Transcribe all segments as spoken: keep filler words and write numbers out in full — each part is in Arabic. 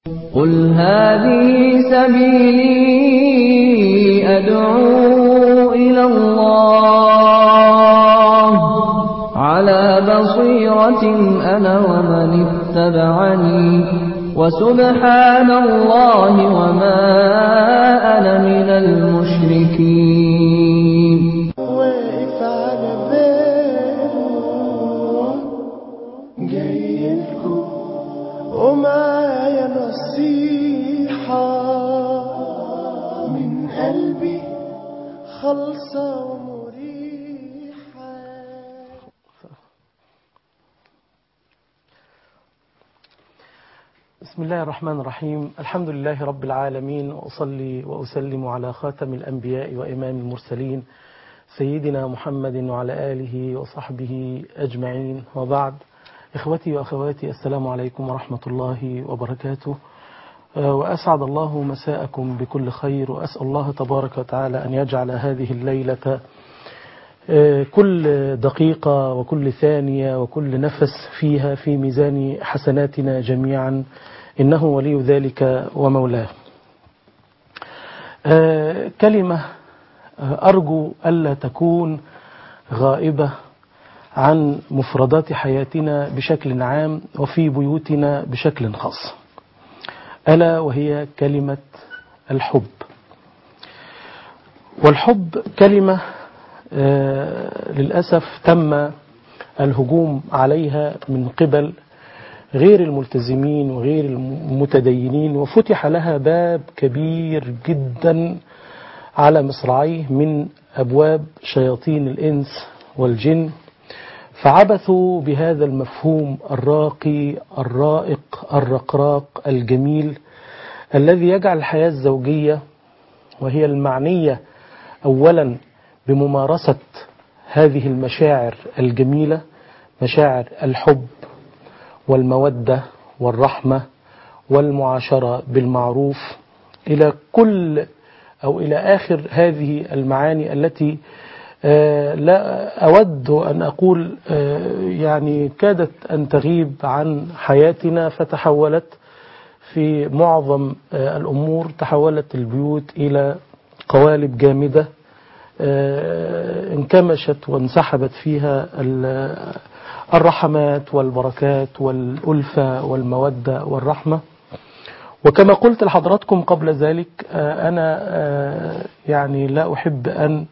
قل هذه سبيلي أدعو إلى الله على بصيرة أنا ومن اتبعني وسبحان الله وما أنا من المشركين. واقف على بابه جايلكم ومعايا نصيحة من قلبي خالصة ومريحة. بسم الله الرحمن الرحيم. الحمد لله رب العالمين، وأصلي وأسلم على خاتم الأنبياء وإمام المرسلين سيدنا محمد وعلى آله وصحبه أجمعين، وبعد. إخوتي وأخواتي، السلام عليكم ورحمة الله وبركاته، وأسعد الله مساءكم بكل خير، وأسأل الله تبارك وتعالى أن يجعل هذه الليلة كل دقيقة وكل ثانية وكل نفس فيها في ميزان حسناتنا جميعا، إنه ولي ذلك ومولاه. كلمة أرجو ألا تكون غائبة عن مفردات حياتنا بشكل عام وفي بيوتنا بشكل خاص، ألا وهي كلمة الحب. والحب كلمة آه للأسف تم الهجوم عليها من قبل غير الملتزمين وغير المتدينين، وفتح لها باب كبير جدا على مصراعيه من أبواب شياطين الإنس والجن، فعبثوا بهذا المفهوم الراقي الرائق الرقراق الجميل الذي يجعل الحياة الزوجية، وهي المعنية أولا بممارسة هذه المشاعر الجميلة، مشاعر الحب والمودة والرحمة والمعاشرة بالمعروف، إلى كل أو إلى آخر هذه المعاني التي آه لا أود أن أقول آه يعني كادت أن تغيب عن حياتنا، فتحولت في معظم آه الأمور، تحولت البيوت إلى قوالب جامدة آه انكمشت وانسحبت فيها الرحمات والبركات والألفة والمودة والرحمة. وكما قلت لحضراتكم قبل ذلك، آه أنا آه يعني لا أحب أن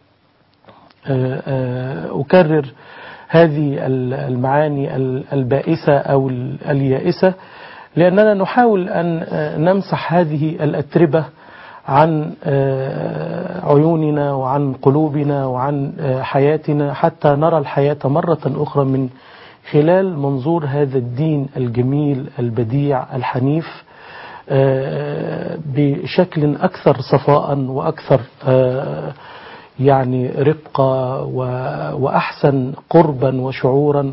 أكرر هذه المعاني البائسة أو اليائسة، لأننا نحاول أن نمسح هذه الأتربة عن عيوننا وعن قلوبنا وعن حياتنا، حتى نرى الحياة مرة أخرى من خلال منظور هذا الدين الجميل البديع الحنيف بشكل أكثر صفاء وأكثر يعني رقة وأحسن قربا وشعورا،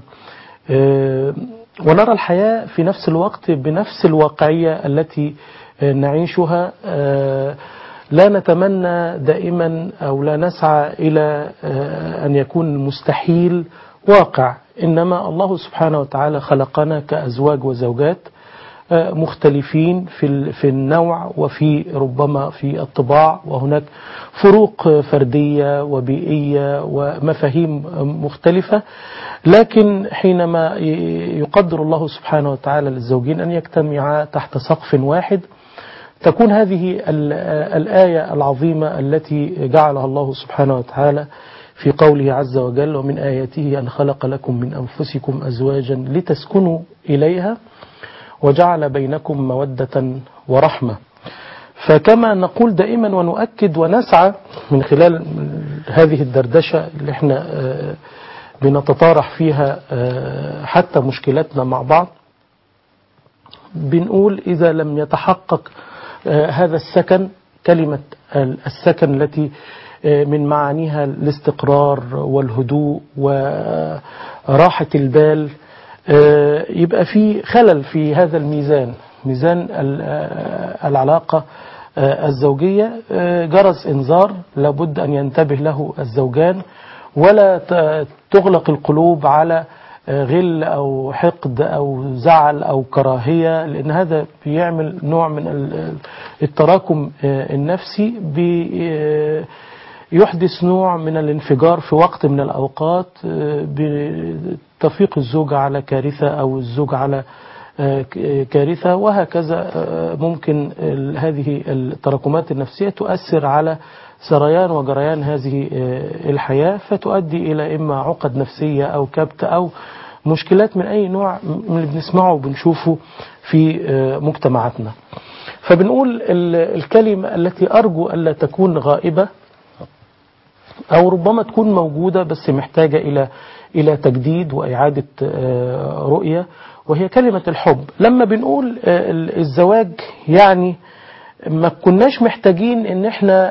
ونرى الحياة في نفس الوقت بنفس الواقعية التي نعيشها. لا نتمنى دائما أو لا نسعى إلى أن يكون المستحيل واقع، إنما الله سبحانه وتعالى خلقنا كأزواج وزوجات مختلفين في في النوع وفي ربما في الطباع، وهناك فروق فردية وبيئية ومفاهيم مختلفة، لكن حينما يقدر الله سبحانه وتعالى للزوجين أن يجتمعا تحت سقف واحد، تكون هذه الآية العظيمة التي جعلها الله سبحانه وتعالى في قوله عز وجل: ومن آياته أن خلق لكم من أنفسكم أزواجا لتسكنوا إليها وجعل بينكم مودة ورحمة. فكما نقول دائما ونؤكد ونسعى من خلال هذه الدردشة اللي احنا بنتطارح فيها حتى مشكلاتنا مع بعض، بنقول إذا لم يتحقق هذا السكن، كلمة السكن التي من معانيها الاستقرار والهدوء وراحة البال، يبقى في خلل في هذا الميزان، ميزان العلاقة الزوجية. جرس إنذار لابد أن ينتبه له الزوجان، ولا تغلق القلوب على غل أو حقد أو زعل أو كراهية، لأن هذا بيعمل نوع من التراكم النفسي، بيحدث نوع من الانفجار في وقت من الأوقات، بتفيق الزوجة على كارثة أو الزوج على كارثة، وهكذا. ممكن هذه التراكمات النفسية تؤثر على سريان وجريان هذه الحياة، فتؤدي إلى إما عقد نفسية أو كبت أو مشكلات من أي نوع من اللي بنسمعه وبنشوفه في مجتمعاتنا. فبنقول الكلمة التي أرجو ألا تكون غائبة أو ربما تكون موجودة بس محتاجة إلى إلى تجديد وإعادة رؤية، وهي كلمة الحب. لما بنقول الزواج يعني ما كناش محتاجين ان احنا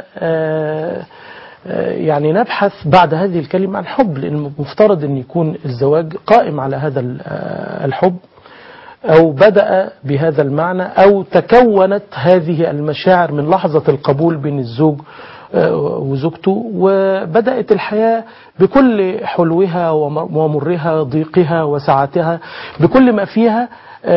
يعني نبحث بعد هذه الكلمة عن حب، لأن المفترض ان يكون الزواج قائم على هذا الحب، أو بدأ بهذا المعنى، أو تكونت هذه المشاعر من لحظة القبول بين الزوج وزوجته، وبدأت الحياة بكل حلوها ومرها، ضيقها وسعتها، بكل ما فيها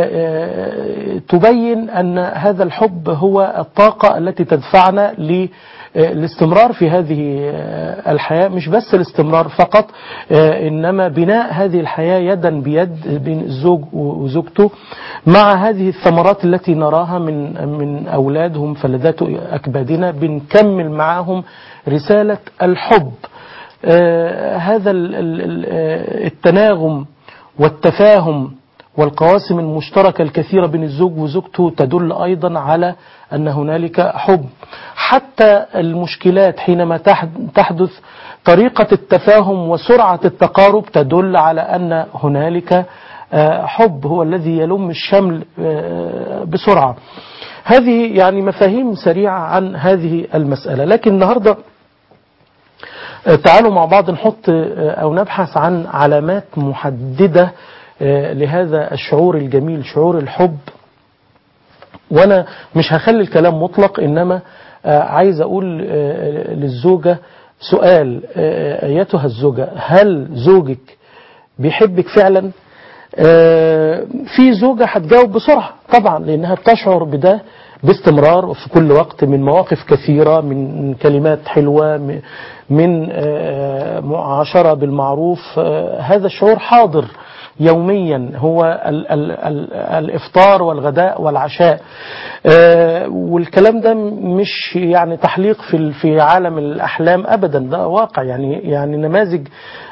تبين أن هذا الحب هو الطاقة التي تدفعنا للاستمرار في هذه الحياة. مش بس الاستمرار فقط، إنما بناء هذه الحياة يدا بيد بين الزوج وزوجته، مع هذه الثمرات التي نراها من من أولادهم فلذات أكبادنا، بنكمل معهم رسالة الحب. هذا التناغم والتفاهم والقواسم المشتركة الكثيرة بين الزوج وزوجته تدل أيضا على أن هنالك حب. حتى المشكلات حينما تحدث، طريقة التفاهم وسرعة التقارب تدل على أن هنالك حب هو الذي يلم الشمل بسرعة. هذه يعني مفاهيم سريعة عن هذه المسألة. لكن النهاردة تعالوا مع بعض نحط أو نبحث عن علامات محددة لهذا الشعور الجميل، شعور الحب. وانا مش هخلي الكلام مطلق، انما عايز اقول للزوجة سؤال: ايتها الزوجة، هل زوجك بيحبك فعلا؟ في زوجة هتجاوب بسرعة طبعا، لانها بتشعر بده باستمرار وفي كل وقت، من مواقف كثيرة، من كلمات حلوة، من معاشرة بالمعروف. هذا الشعور حاضر يوميا، هو ال ال ال الإفطار والغداء والعشاء. والكلام ده مش يعني تحليق في في عالم الأحلام أبدا، ده واقع. يعني يعني نماذج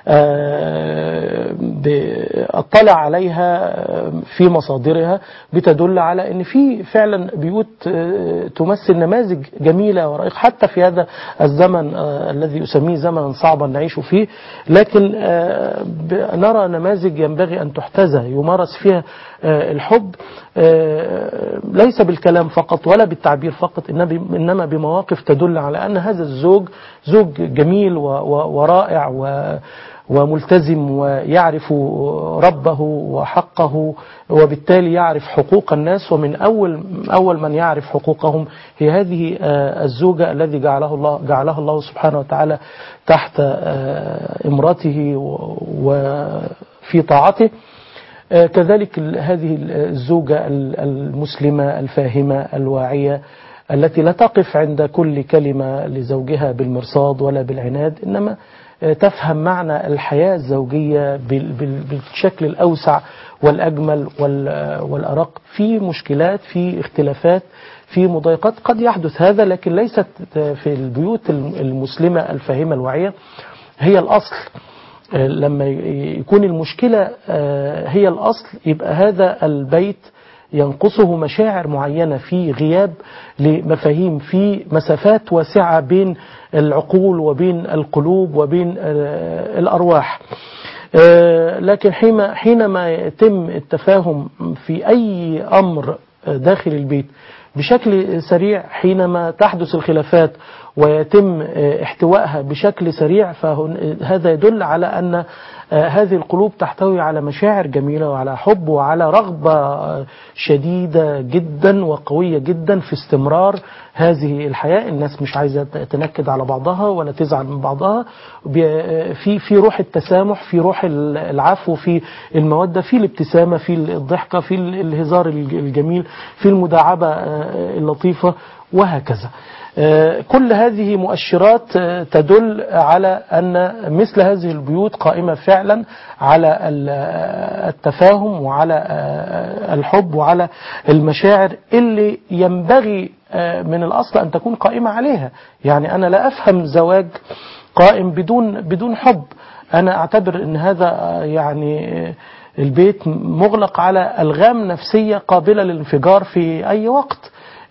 أطلع عليها في مصادرها بتدل على أن في فعلا بيوت تمثل نماذج جميلة ورائقة، حتى في هذا الزمن الذي يسميه زمنا صعبا نعيش فيه. لكن نرى نماذج ينبغي أن تحتذى، يمارس فيها الحب ليس بالكلام فقط ولا بالتعبير فقط، إنما بمواقف تدل على أن هذا الزوج زوج جميل ورائع وملتزم، ويعرف ربه وحقه، وبالتالي يعرف حقوق الناس. ومن أول أول من يعرف حقوقهم هي هذه الزوجة الذي جعله الله جعلها الله سبحانه وتعالى تحت امرته وفي طاعته. كذلك هذه الزوجة المسلمة الفاهمة الواعية، التي لا تقف عند كل كلمة لزوجها بالمرصاد ولا بالعناد، إنما تفهم معنى الحياة الزوجية بالشكل الأوسع والأجمل والأرق. في مشكلات، في اختلافات، في مضايقات قد يحدث هذا، لكن ليست في البيوت المسلمة الفاهمة الواعية هي الأصل. لما يكون المشكلة هي الأصل، يبقى هذا البيت ينقصه مشاعر معينة، في غياب لمفاهيم، في مسافات واسعة بين العقول وبين القلوب وبين الأرواح. لكن حينما يتم التفاهم في أي أمر داخل البيت بشكل سريع حينما تحدث الخلافات ويتم احتوائها بشكل سريع، فهذا يدل على أن هذه القلوب تحتوي على مشاعر جميلة وعلى حب وعلى رغبة شديدة جدا وقوية جدا في استمرار هذه الحياة. الناس مش عايزة تنكد على بعضها ولا تزعل من بعضها، في في روح التسامح، في روح العفو، في المودة، في الابتسامة، في الضحكة، في الهزار الجميل، في المداعبة اللطيفة، وهكذا. كل هذه مؤشرات تدل على أن مثل هذه البيوت قائمة فعلا على التفاهم وعلى الحب وعلى المشاعر اللي ينبغي من الأصل أن تكون قائمة عليها. يعني أنا لا أفهم زواج قائم بدون بدون حب. أنا أعتبر أن هذا يعني البيت مغلق على ألغام نفسية قابلة للانفجار في أي وقت.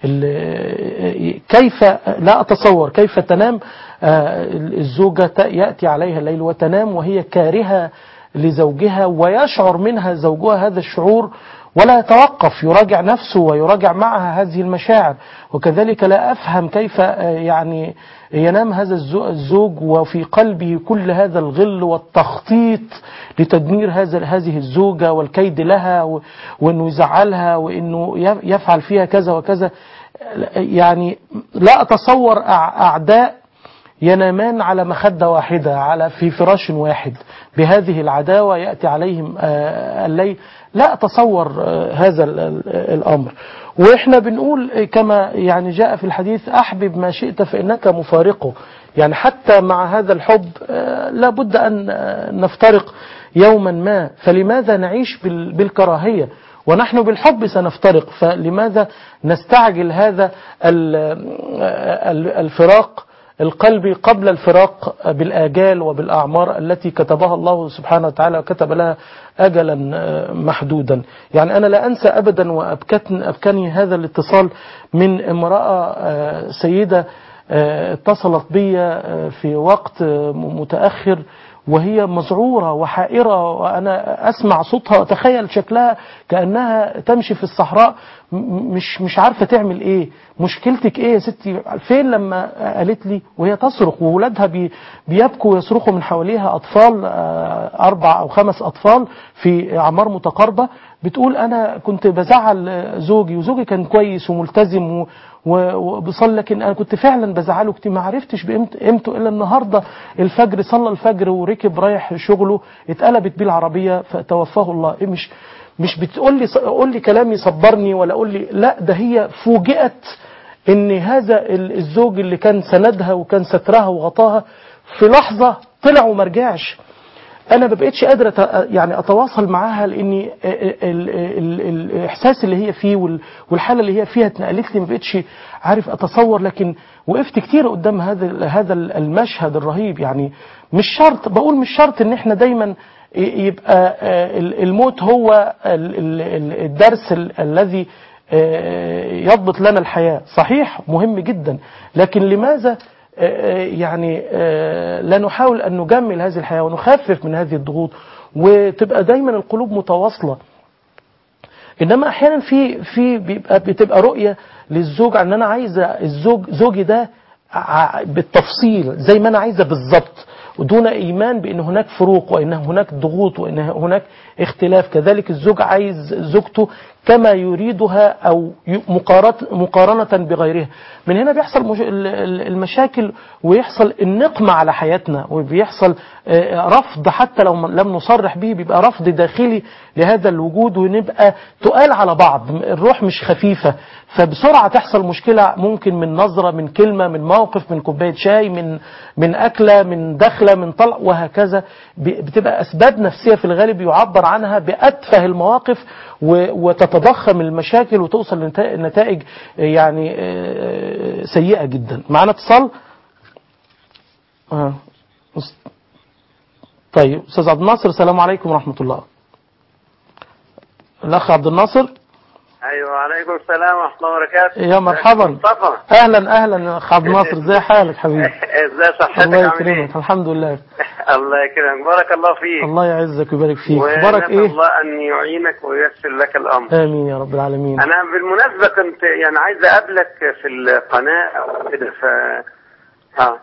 كيف لا أتصور كيف تنام الزوجة يأتي عليها الليل وتنام وهي كارهة لزوجها ويشعر منها زوجها هذا الشعور ولا يتوقف، يراجع نفسه ويراجع معها هذه المشاعر. وكذلك لا أفهم كيف يعني ينام هذا الزوج وفي قلبه كل هذا الغل والتخطيط لتدمير هذا هذه الزوجة والكيد لها، وأنه يزعلها وأنه يفعل فيها كذا وكذا. يعني لا أتصور أعداء ينامان على مخدة واحدة على في فراش واحد بهذه العداوة يأتي عليهم الليل. لا أتصور هذا الأمر. وإحنا بنقول كما يعني جاء في الحديث: أحبب ما شئت فإنك مفارقه. يعني حتى مع هذا الحب لابد أن نفترق يوما ما، فلماذا نعيش بالكراهية ونحن بالحب سنفترق؟ فلماذا نستعجل هذا الفراق القلبي قبل الفراق بالآجال وبالأعمار التي كتبها الله سبحانه وتعالى وكتب لها أجلا محدودا؟ يعني أنا لا أنسى أبدا وأبكتني أبكني هذا الاتصال من امرأة سيدة اتصلت بي في وقت متأخر وهي مذعورة وحائرة، وأنا أسمع صوتها وأتخيل شكلها كأنها تمشي في الصحراء مش مش عارفة تعمل إيه. مشكلتك إيه يا ستي؟ فين؟ لما قالت لي وهي تصرخ وولادها بي بيبكوا ويصرخوا من حواليها، أطفال أربع أو خمس أطفال في أعمار متقاربة، بتقول أنا كنت بزعل زوجي وزوجي كان كويس وملتزم وبصلي، لكن أنا كنت فعلا بزعله كتير، ما عرفتش بقيمته إلا النهاردة الفجر صلى الفجر وركب رايح شغله اتقلبت بيه العربية فتوفاه الله. إيه مش مش بتقول لي قول لي كلام يصبرني ولا قول لي لا، ده هي فوجئت إن هذا الزوج اللي كان سندها وكان سترها وغطاها في لحظة طلع وما رجعش. أنا ما بقتش قادرة يعني أتواصل معاها، لأني الإحساس اللي هي فيه والحالة اللي هي فيها اتنقلت لي، ما بقتش عارف أتصور. لكن وقفت كتير قدام هذا هذا المشهد الرهيب. يعني مش شرط، بقول مش شرط إن إحنا دايما يبقى الموت هو الدرس الذي يضبط لنا الحياة. صحيح مهم جدا، لكن لماذا يعني لا نحاول أن نجمل هذه الحياة ونخفف من هذه الضغوط وتبقى دايما القلوب متواصلة؟ إنما أحيانا في في بيبقى بتبقى رؤية للزوج أن أنا عايزة الزوج زوجي ده بالتفصيل زي ما أنا عايزة بالظبط، ودون إيمان بأن هناك فروق وأن هناك ضغوط وأن هناك اختلاف. كذلك الزوج عايز زوجته كما يريدها أو مقارنة بغيرها. من هنا بيحصل المشاكل ويحصل النقمة على حياتنا، وبيحصل رفض حتى لو لم نصرح به، بيبقى رفض داخلي لهذا الوجود، ونبقى تقال على بعض، الروح مش خفيفة. فبسرعة تحصل مشكلة، ممكن من نظرة، من كلمة، من موقف، من كوباية شاي، من من أكلة، من دخلة، من طلع، وهكذا. بتبقى أسباب نفسية في الغالب يعبر عنها بأتفه المواقف، وتتضخم المشاكل وتوصل لنتائج يعني سيئة جدا. معنا اتصال. آه. طيب أستاذ عبد الناصر، السلام عليكم ورحمة الله. الأخ عبد الناصر. ايوه وعليكم السلام ورحمه الله وبركاته. يا مرحبا. مصطفى. اهلا اهلا اخ عبد الناصر، ازي حالك حبيبي؟ ازي صحتك؟ الله يكرمك. الحمد لله. الله يكرمك، بارك الله فيك. الله يعزك ويبارك فيك. بارك ونسأل ايه؟ الله أن يعينك وييسر لك الأمر. امين يا رب العالمين. أنا بالمناسبة كنت يعني عايز أقابلك في القناة أو كده ف اه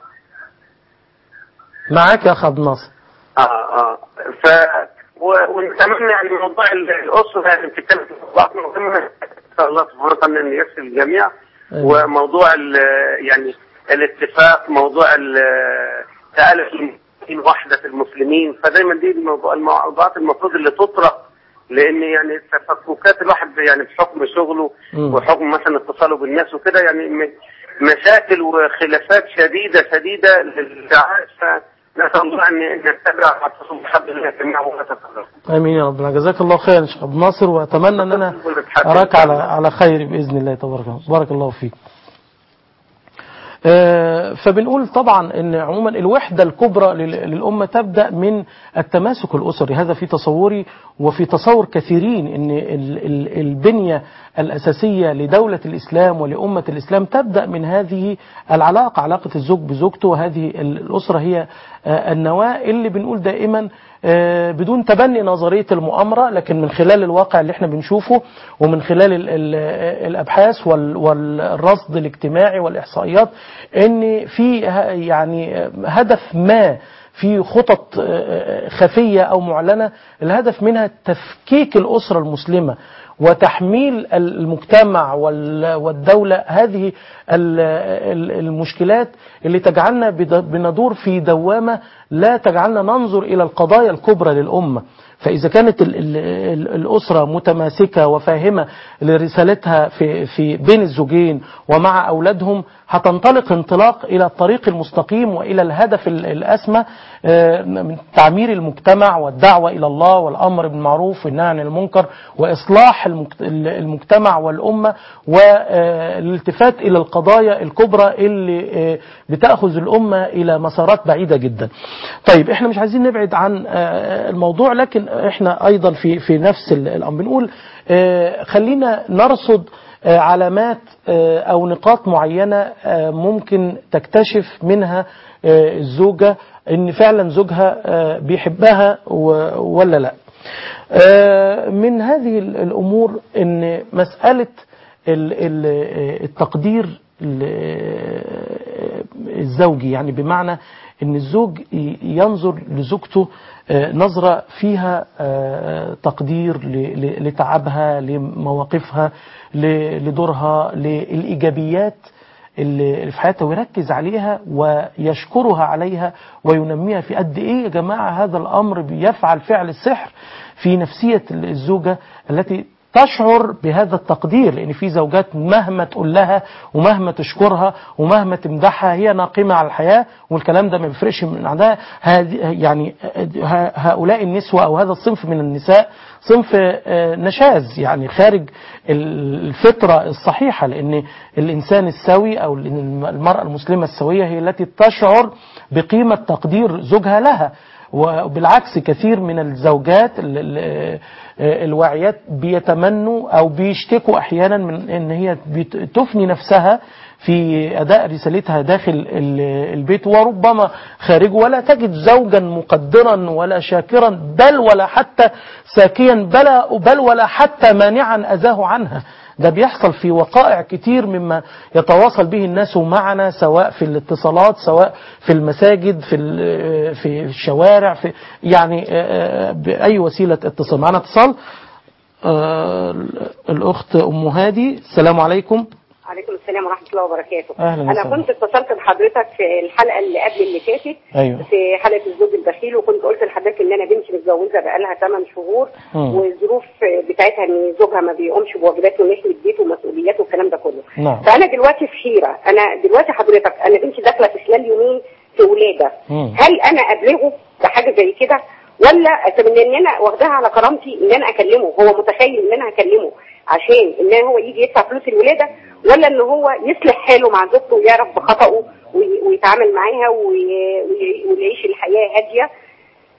معاك يا أخ عبد الناصر. اه اه ف و- ونتمنى يعني موضوع الأسرة يعني بتتكلم في موضوعات مهمة، إن شاء الله سبحانه وتعالى أن ييسر الجميع. آمين. وموضوع ال- يعني الاتفاق، موضوع ال- تألف المسلمين، وحدة المسلمين، فدايما دي الموضوع الموضوعات المفروض اللي تطرق، لأن يعني تفككات الواحد يعني بحكم شغله مم. وحكم مثلا اتصاله بالناس وكده، يعني م- مشاكل وخلافات شديدة شديدة للساعات، فنسأل الله أن نتبع واعتصموا بحبل الله جميعا ولا تفرقوا. امين يا رب العالمين. جزاك الله خير يا شيخ عبد الناصر، واتمنى ان انا اراك على على خير باذن الله تبارك الله. بارك الله فيك. آه، فبنقول طبعا ان عموما الوحده الكبرى لل- للامه تبدا من التماسك الاسري. هذا في تصوري وفي تصور كثيرين، ان ال- ال- البنيه الاساسيه لدوله الاسلام ولامه الاسلام تبدا من هذه العلاقه، علاقه الزوج بزوجته، وهذه ال- الاسره هي آه، النواه اللي بنقول دائما آه، بدون تبني نظريه المؤامره، لكن من خلال الواقع اللي احنا بنشوفه ومن خلال ال- ال- الابحاث وال- والرصد الاجتماعي والاحصائيات، ان في ه- يعني هدف ما في خطط خفية أو معلنة، الهدف منها تفكيك الأسرة المسلمة وتحميل المجتمع والدولة هذه المشكلات اللي تجعلنا بندور في دوامة لا تجعلنا ننظر إلى القضايا الكبرى للأمة. فإذا كانت ال ال ال الأسرة متماسكة وفاهمة لرسالتها في, في بين الزوجين ومع أولادهم، هتنطلق انطلاق إلى الطريق المستقيم وإلى الهدف الأسمى من تعمير المجتمع والدعوة إلى الله والأمر بالمعروف والنهي عن المنكر وإصلاح المجتمع والأمة والالتفات إلى القضايا الكبرى اللي بتأخذ الأمة إلى مسارات بعيدة جدا. طيب احنا مش عايزين نبعد عن الموضوع، لكن احنا أيضا في في نفس الأمر بنقول خلينا نرصد علامات أو نقاط معينة ممكن تكتشف منها الزوجة إن فعلا زوجها بيحبها ولا لا. من هذه الأمور إن مسألة التقدير الزوجي، يعني بمعنى إن الزوج ينظر لزوجته نظرة فيها تقدير لتعبها، لمواقفها، لدورها، للإيجابيات اللي في حياتها، ويركز عليها ويشكرها عليها وينميها. في قد إيه يا جماعة هذا الأمر بيفعل فعل السحر في نفسية الزوجة التي تشعر بهذا التقدير، لأن في زوجات مهما تقول لها ومهما تشكرها ومهما تمدحها هي ناقمة على الحياة، والكلام ده ما بيفرقش من عندها. يعني هؤلاء النسوة أو هذا الصنف من النساء صنف نشاز، يعني خارج الفطرة الصحيحة، لأن الإنسان السوي أو المرأة المسلمة السوية هي التي تشعر بقيمة تقدير زوجها لها. وبالعكس كثير من الزوجات الواعيات بيتمنوا أو بيشتكوا أحيانا من أن هي تفني نفسها في أداء رسالتها داخل البيت وربما خارجه، ولا تجد زوجا مقدرا ولا شاكرا بل ولا حتى ساكيا بل, بل ولا حتى مانعا أذاه عنها. ده بيحصل في وقائع كتير مما يتواصل به الناس معنا، سواء في الاتصالات، سواء في المساجد، في في الشوارع، في يعني بأي وسيلة اتصال. معنا اتصال. الأخت أم هادي، السلام عليكم. عليكم السلام ورحمة الله وبركاته. أهلا أنا وسهلا. كنت اتصلت بحضرتك في الحلقة اللي قبل اللي فاتت. أيوة. في حلقة الزوج البخيل، وكنت قلت لحضرتك إن أنا بنتي متجوزة بقالها ثمان شهور، مم. والظروف بتاعتها إن زوجها ما بيقومش بواجباته وناحية البيت ومسؤولياته والكلام ده كله. نعم. فأنا دلوقتي في حيرة. أنا دلوقتي حضرتك أنا بنتي داخلة في خلال يومين في ولادة. مم. هل أنا أبلغه بحاجة زي كده، ولا أتمنى إن أنا واخداها على كرامتي إن أنا أكلمه؟ هو متخيل إن أنا هكلمه عشان إن هو يجي يدفع فلوس الولادة، ولا إن هو يصلح حاله مع زوجته ويعرف بخطأه ويتعامل معاها ويعيش الحياة هادية؟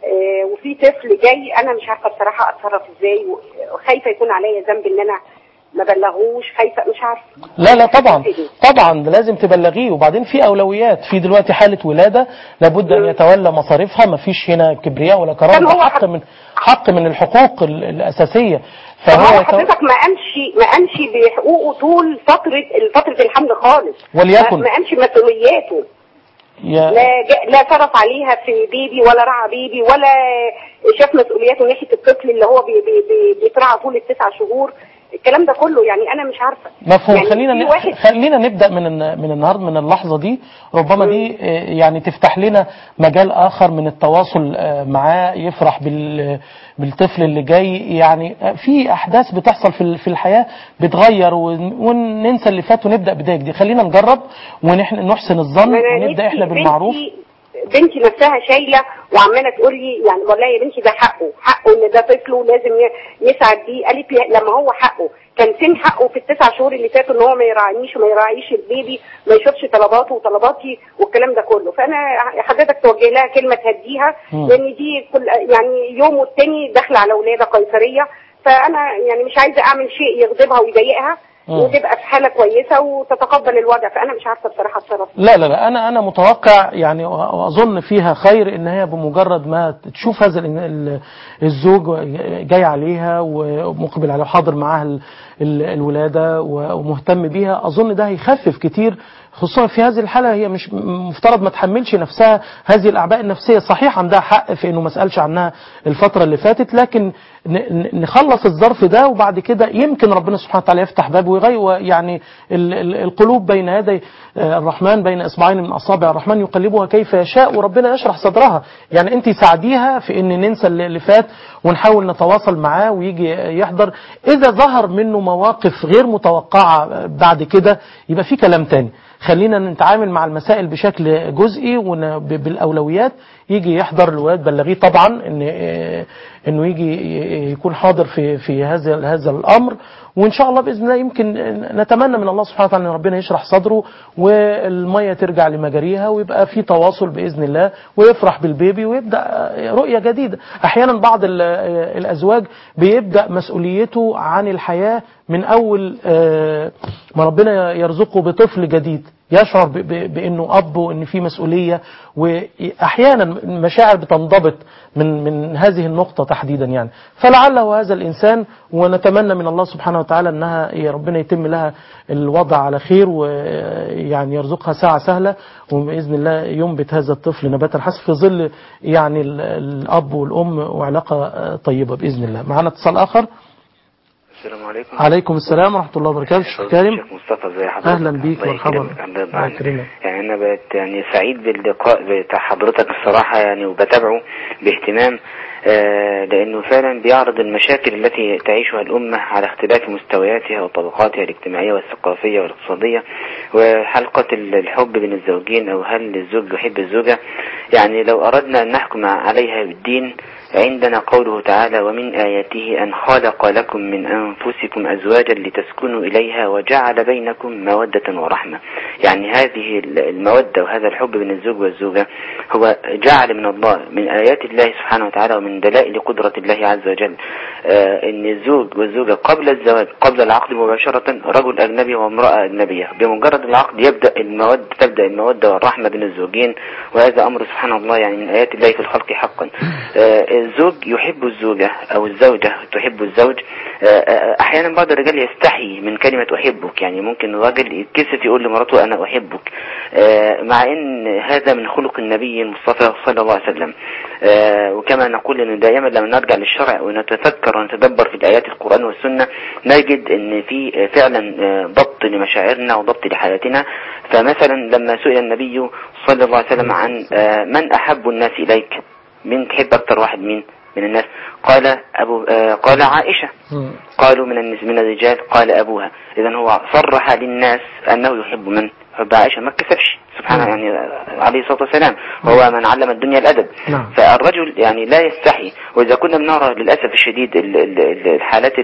وفي طفل جاي، أنا مش عارفة بصراحة أتصرف إزاي، وخايفة يكون عليا ذنب إن أنا ما بلغوش، خايفه مش عارفه. لا لا طبعا طبعا لازم تبلغيه. وبعدين في اولويات، في دلوقتي حاله ولاده لابد ان يتولى مصاريفها، ما فيش هنا كبرياء ولا كرامه، ده حق من حق من الحقوق الاساسيه. فهو حضرتك ما قامش ما قامش بحقوقه طول فتره فتره الحمل خالص، وليكن ما قامش مسؤولياته، يا لا لا صرف عليها في بيبي ولا رعى بيبي ولا شاف مسؤولياته ناحيه الطفل اللي هو بي بي بي بيترعى طول التسع شهور. الكلام ده كله يعني انا مش عارفه. مفهوم. يعني خلينا ن... خلينا نبدا من من النهارده، من اللحظه دي، ربما دي يعني تفتح لنا مجال اخر من التواصل معاه، يفرح بال بالطفل اللي جاي. يعني في احداث بتحصل في في الحياه بتغير، وننسى اللي فات ونبدا بدايه جديده. خلينا نجرب ونحسن الظن ونبدا احنا بالمعروف. بنتي نفسها شايله وعماله تقول لي يعني والله يا بنتي ده حقه حقه ان ده طفله لازم يسعد بيه. قالت لي لما هو حقه كان فين حقه في التسع شهور اللي فاتوا ان هو ما يراعينيش وما يراعيش البيبي، ما يشوفش طلباته وطلباتي والكلام ده كله. فانا حضرتك توجه لها كلمه تهديها، لان دي كل يعني يوم والتاني داخله على ولاده قيصريه، فانا يعني مش عايزه اعمل شيء يغضبها ويضايقها وتبقى في حاله كويسه وتتقبل الوضع. فانا مش عارفه بصراحه اتصرف. لا لا لا انا انا متوقع يعني واظن فيها خير ان هي بمجرد ما تشوف هذا الزوج جاي عليها ومقبل على حاضر معاها الولاده ومهتم بيها، اظن ده هيخفف كتير، خصوصا في هذه الحالة. هي مش مفترض ما تحملش نفسها هذه الأعباء النفسية. صحيح عندها حق في أنه ما سألش عنها الفترة اللي فاتت، لكن نخلص الظرف ده وبعد كده يمكن ربنا سبحانه وتعالى يفتح باب ويغير. يعني القلوب بين يدي الرحمن، بين إصبعين من أصابع الرحمن يقلبها كيف يشاء، وربنا يشرح صدرها. يعني أنت ساعديها في أن ننسى اللي فات ونحاول نتواصل معاه ويجي يحضر. إذا ظهر منه مواقف غير متوقعة بعد كده يبقى في كلام تاني. خلينا نتعامل مع المسائل بشكل جزئي وبالأولويات. يجي يحضر الولاد، بلغيه طبعا إن إنه يجي يكون حاضر في في هذا هذا الأمر، وإن شاء الله بإذن الله يمكن نتمنى من الله سبحانه وتعالى أن ربنا يشرح صدره والمية ترجع لمجاريها ويبقى في تواصل بإذن الله، ويفرح بالبيبي ويبدأ رؤية جديدة. أحيانا بعض الأزواج بيبدأ مسؤوليته عن الحياة من أول ما ربنا يرزقه بطفل جديد، يشعر بأنه أب وأن في مسؤولية، وأحيانا المشاعر بتنضبط من من هذه النقطة تحديدا. يعني فلعله هذا الإنسان، ونتمنى من الله سبحانه وتعالى أنها ربنا يتم لها الوضع على خير، ويعني يرزقها ساعة سهلة، وبإذن الله ينبت هذا الطفل نباتا حسنا في ظل يعني الأب والأم وعلاقة طيبة بإذن الله. معنا اتصال آخر. السلام عليكم. عليكم السلام ورحمة الله وبركاته. شيخ كريم. شيخ مصطفى ازي حضرتك؟ اهلا بيك ومرحبا. الله يكرمك. يعني انا بقيت يعني سعيد باللقاء بتاع حضرتك الصراحة، يعني وبتابعه باهتمام، آه لانه فعلا بيعرض المشاكل التي تعيشها الامة على اختلاف مستوياتها وطبقاتها الاجتماعية والثقافية والاقتصادية، وحلقة الحب بين الزوجين، او هل الزوج يحب الزوجة. يعني لو اردنا ان نحكم عليها بالدين، عندنا قوله تعالى: ومن آياته أن خلق لكم من أنفسكم أزواجا لتسكنوا إليها وجعل بينكم مودة ورحمة. يعني هذه المودة وهذا الحب بين الزوج والزوجة هو جعل من الله، من آيات الله سبحانه وتعالى ومن دلائل قدرة الله عز وجل، آه إن الزوج والزوجة قبل الزواج، قبل العقد مباشرة، رجل أجنبي وامرأة أجنبية، بمجرد العقد يبدأ المودة تبدأ المودة والرحمة بين الزوجين، وهذا أمر سبحان الله يعني من آيات الله في الخلق حقا. آه الزوج يحب الزوجة أو الزوجة تحب الزوج. أحيانا بعض الرجال يستحي من كلمة أحبك، يعني ممكن الراجل يتكسف يقول لمراته أنا أحبك، مع أن هذا من خلق النبي المصطفى صلى الله عليه وسلم. وكما نقول أن دائما لما نرجع للشرع ونتفكر ونتدبر في الآيات القرآن والسنة نجد أن في فعلا ضبط لمشاعرنا وضبط لحياتنا. فمثلا لما سئل النبي صلى الله عليه وسلم عن من أحب الناس إليك، من تحب أكتر واحد مين من الناس؟ قال أبو آه قال عائشة. قالوا من الناس من الرجال؟ قال أبوها. إذن هو صرح للناس أنه يحب من حب عائشة ما اتكسفش سبحانه يعني عليه الصلاة والسلام، هو من علم الدنيا الأدب. نعم. فالرجل يعني لا يستحي. وإذا كنا بنرى للأسف الشديد الحالات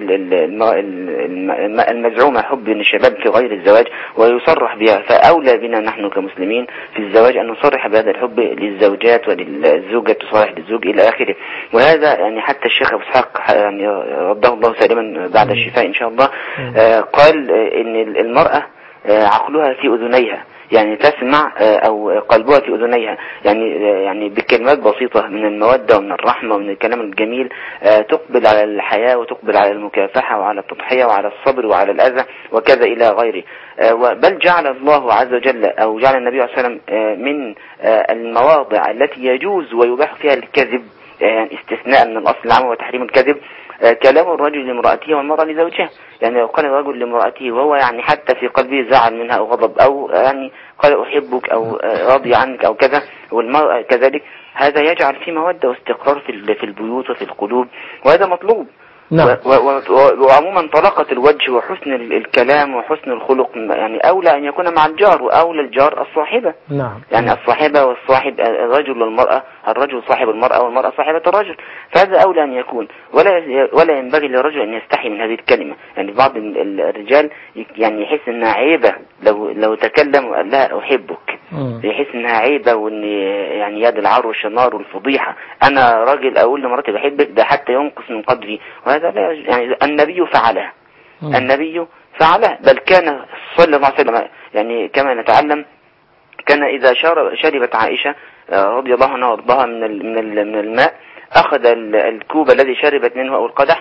المزعومة حب الشباب في غير الزواج ويصرح بها، فأولى بنا نحن كمسلمين في الزواج أن نصرح بهذا الحب للزوجات وللزوجة تصرح للزوج إلى آخره. وهذا يعني حتى الشيخ أبو إسحاق يعني رده الله سالما بعد الشفاء إن شاء الله قال إن المرأة عقلها في أذنيها، يعني تسمع أو قلبها في أذنيها، يعني يعني بكلمات بسيطة من المودة ومن الرحمة ومن الكلام الجميل تقبل على الحياة وتقبل على المكافحة وعلى التضحية وعلى الصبر وعلى الأذى وكذا إلى غيره. بل جعل الله عز وجل أو جعل النبي عليه الصلاة والسلام من المواضع التي يجوز ويباح فيها الكذب، يعني استثناء من الأصل العام وتحريم الكذب، كلام الرجل لامرأته والمرأة لزوجها. يعني لو قال الرجل لامرأته وهو يعني حتى في قلبه زعل منها أو غضب أو يعني قال أحبك أو راضي عنك أو كذا، والمرأة كذلك، هذا يجعل في مودة واستقرار في البيوت وفي القلوب، وهذا مطلوب. نعم. وعموما طلاقة الوجه وحسن الكلام وحسن الخلق يعني أولى أن يكون مع الجار، وأولى الجار الصاحبة. نعم. يعني الصاحبة والصاحب، الرجل والمرأة، الرجل صاحب المرأة والمرأة صاحبة الرجل، فهذا أولى أن يكون. ولا ولا ينبغي للرجل أن يستحي من هذه الكلمة. يعني بعض الرجال يعني يحس أنها عيبة لو لو تكلم وقال لها أحبك، يحس أنها عيبة وأن يعني يد العار والشنار والفضيحة، أنا راجل أقول لمراتي بحبك، ده حتى ينقص من قدري. وهذا لا يعني النبي فعله، النبي فعله، بل كان صلى الله عليه وسلم يعني كما نتعلم كان إذا شربت عائشة رضي الله عنها وارضاها من من الماء أخذ الكوب الذي شربت منه أو القدح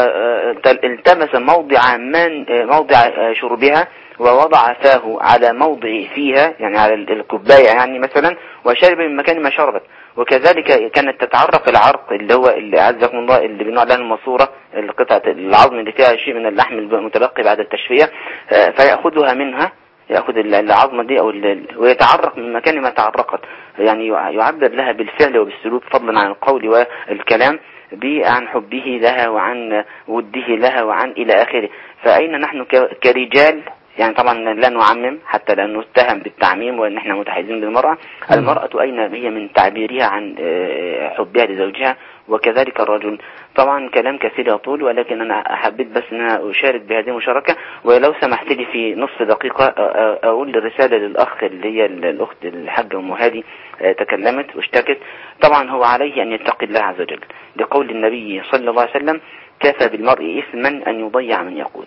والتمس موضع من موضع شربها ووضع فاه على موضع فيها، يعني على الكوباية يعني مثلا، وشرب من مكان ما شربت. وكذلك كانت تتعرق العرق اللي هو اللي عزكم الله اللي بنوع لها الماسورة، القطعة العظم اللي فيها شيء من اللحم المتبقي بعد التشفية، فيأخذها منها، يأخذ العظمة دي أو ويتعرق من مكان ما تعرقت، يعني يعبر لها بالفعل وبالسلوك فضلا عن القول والكلام عن حبه لها وعن وده لها وعن إلى آخره. فأين نحن كرجال؟ يعني طبعا لا نعمم حتى لا نتهم بالتعميم وان احنا متحيزين للمرأة. المرأة اين هي من تعبيرها عن حبها لزوجها، وكذلك الرجل. طبعا كلام كثير يطول، ولكن انا حبيت بس ان انا اشارك بهذه المشاركة. ولو سمحت لي في نصف دقيقة اقول الرسالة للاخ اللي هي الاخت الحاجة ام هادي تكلمت واشتكت. طبعا هو عليه ان يتقي الله عز وجل لقول النبي صلى الله عليه وسلم كفى بالمرء إثما أن يضيع من يقود،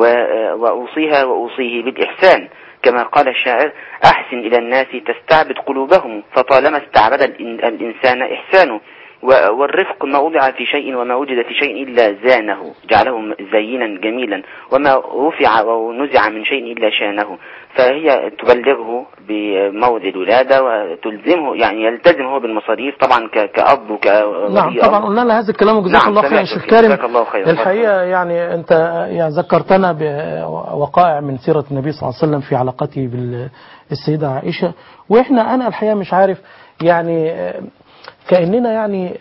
وأوصيها وأوصيه بالإحسان كما قال الشاعر أحسن إلى الناس تستعبد قلوبهم فطالما استعبد الإنسان إحسانه، والرفق ما وضع في شيء وما وجد في شيء إلا زانه جعله زينا جميلا، وما رفع ونزع من شيء إلا شانه. فهي تبلغه بموعد الولادة وتلزمه، يعني يلتزم هو بالمصاريف طبعا كأب وكولي. نعم طبعا قلنا لها هذا الكلام وجزاك الله خير شيخ كريم. الحقيقة يعني أنت يعني ذكرتنا بوقائع من سيرة النبي صلى الله عليه وسلم في علاقته بالسيدة عائشة، وإحنا أنا الحقيقة مش عارف يعني كأننا يعني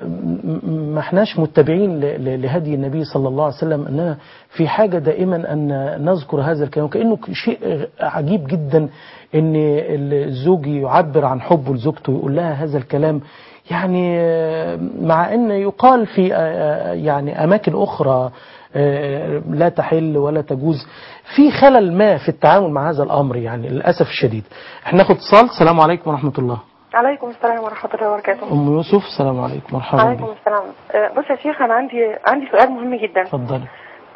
ما احناش متبعين لهدي النبي صلى الله عليه وسلم، أننا في حاجة دائما أن نذكر هذا الكلام، كأنه شيء عجيب جدا أن الزوج يعبر عن حبه لزوجته ويقول لها هذا الكلام، يعني مع أن يقال في يعني أماكن أخرى لا تحل ولا تجوز. في خلل ما في التعامل مع هذا الأمر يعني للأسف الشديد. احنا ناخد اتصال. السلام عليكم ورحمة الله. عليكم السلام ورحمة الله وبركاته. أم يوسف السلام عليكم مرحبا بك. عليكم السلام. بص يا شيخ، أنا عندي عندي سؤال مهم جدا. اتفضلي.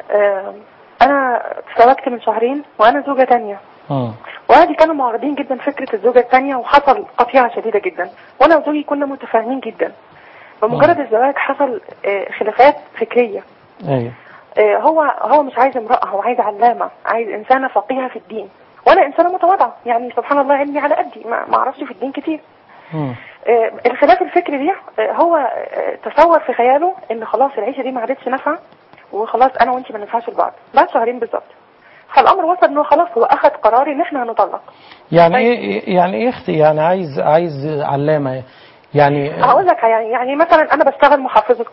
أنا تزوجت من شهرين وأنا زوجة تانية. اه. وأهلي كانوا معارضين جدا فكرة الزوجة التانية، وحصل قطيعة شديدة جدا، وأنا وزوجي كنا متفاهمين جدا. بمجرد الزواج حصل خلافات فكرية. أيوة. هو هو مش عايز امرأة، هو عايز علامة، عايز إنسانة فقيهة في الدين، وأنا إنسانة متواضعة، يعني سبحان الله علمي على قدي، ما أعرفش في الدين كتير. آه الخلاف الفكري دي آه هو آه تصور في خياله ان خلاص العيشه دي ما عادتش نافعه، وخلاص انا وانت ما ننفعش لبعض بعد شهرين بالظبط. فالامر وصل انه خلاص هو اخذ قرار ان احنا هنطلق. يعني ايه يعني ايه اختي؟ يعني عايز عايز علامه يعني. هقول لك يعني يعني مثلا انا بشتغل محفظه قران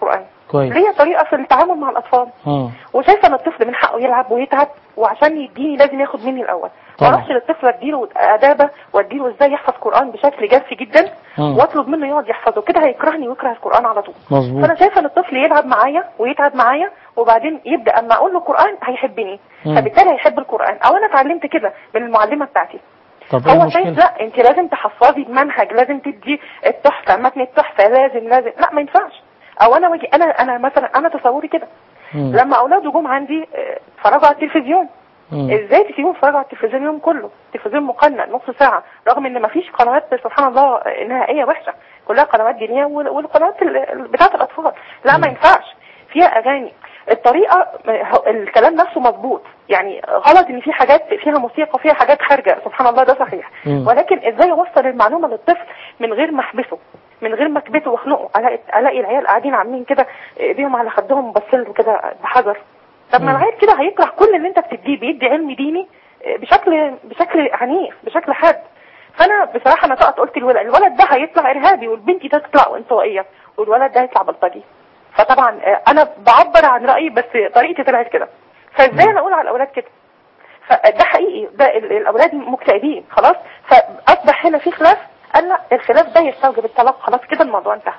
كويس. ليا طريقه في التعامل مع الاطفال. مم. وشايفه ان الطفل من حقه يلعب ويتعب، وعشان يديني لازم ياخد مني الاول. ما اروحش للطفل اديله ادابه واديله ازاي يحفظ قران بشكل جاف جدا مم. واطلب منه يقعد يحفظه، كده هيكرهني ويكره القران على طول. مظبوط. فانا شايفه ان الطفل يلعب معايا ويتعب معايا، وبعدين يبدا اما اقول له قران هيحبني، مم. فبالتالي هيحب القران. او انا اتعلمت كده من المعلمه بتاعتي. طب هو شايف لا انت لازم تحفظي المنهج، لازم تدي التحفه، متن التحفه لازم لازم لا ما ينفعش. او انا واجي انا انا مثلا انا تصوري كده مم. لما اولادي جم عندي اتفرجوا على التلفزيون. مم. ازاي تسيبهم يتفرجوا على التلفزيون اليوم كله؟ التلفزيون مقنن نص ساعه، رغم ان ما فيش قنوات سبحان الله نهائيه وحشه، كلها قنوات دينيه والقنوات بتاعه الاطفال. لا ما ينفعش فيها اغاني. الطريقه الكلام نفسه مظبوط، يعني غلط ان في حاجات فيها موسيقى وفيها حاجات خارجه سبحان الله، ده صحيح. مم. ولكن ازاي اوصل المعلومه للطفل من غير ما احبسه، من غير ما اكبته واخنقه؟ الاقي الاقي العيال قاعدين عاملين كده ايديهم على خدهم وبصلوا كده بحذر. طب ما العيل كده هيكره كل اللي انت بتديه، بيدي علم ديني بشكل بشكل عنيف بشكل حاد. فانا بصراحه انا طلعت قلت الولد الولد ده هيطلع ارهابي، والبنت دي تطلع انطوائيه، والولد ده هيطلع بلطجي. فطبعا انا بعبر عن رايي بس طريقتي طلعت كده، فازاي انا اقول على الاولاد كده؟ فده حقيقي، ده الاولاد مكتئبين خلاص، فاصبح هنا في خلاف. قال لا الخلاف ده يستوجب الطلاق، خلاص كده الموضوع انتهى.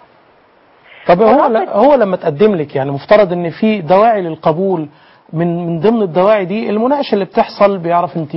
طب هو هو لما تقدم لك، يعني مفترض ان في دواعي للقبول، من من ضمن الدواعي دي المناقشه اللي بتحصل، بيعرف انت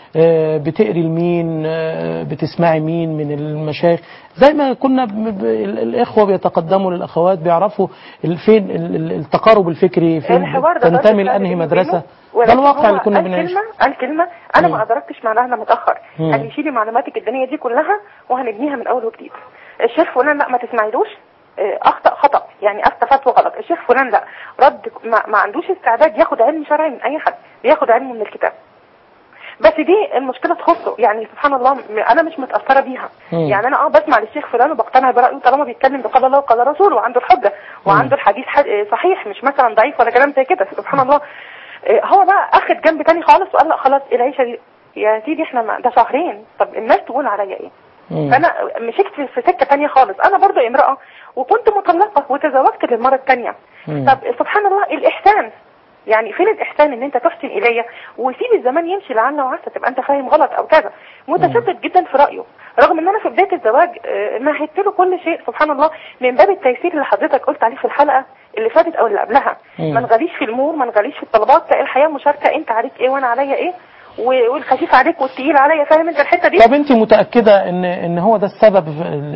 بتقري لمين، بتسمعي مين من المشايخ، زي ما كنا الاخوه بيتقدموا للاخوات بيعرفوا فين التقارب الفكري، فين تنتمي لانهي مدرسه. ده الواقع اللي كنا بنعيشه. قال كلمه انا ما ادركتش معناها انا متاخر، قال لي شيلي معلوماتك الدينيه دي كلها وهنبنيها من اول وجديد. الشيخ فلان لا ما تسمعيلوش، اخطا خطا، يعني افتى فتوى غلط. الشيخ فلان لا رد ما, ما عندوش استعداد ياخد علم شرعي من اي حد، بياخد علم من الكتاب بس. دي المشكله تخصه، يعني سبحان الله انا مش متاثره بيها. مم. يعني انا اه بسمع للشيخ فلان وبقتنع برايه طالما بيتكلم بقال الله وقال رسوله وعنده الحجه وعنده الحديث صحيح، مش مثلا ضعيف ولا كلام زي كده سبحان الله. هو بقى اخد جنب تاني خالص وقال لا خلاص العيشه دي يا سيدي احنا ما ده شهرين، طب الناس تقول عليا ايه؟ مم. فانا مشيت في سكه تانيه خالص. انا برضو امراه وكنت مطلقه وتزوجت للمره الثانيه. طب سبحان الله الاحسان، يعني فين الاحسان ان انت تحسن الي وسيب الزمان يمشي لعل وعسى تبقى انت فاهم غلط او كذا. متشدد جدا في رايه، رغم ان انا في بدايه الزواج مهدت له كل شيء سبحان الله من باب التيسير اللي حضرتك قلت عليه في الحلقه اللي فاتت او اللي قبلها. ما نغليش في الامور، ما نغليش في الطلبات، الحياه مشاركه، انت عليك ايه وانا عليا ايه، والخفيف عليك والثقيل عليا، فاهم انت الحته دي؟ طب انت متاكده ان ان هو ده السبب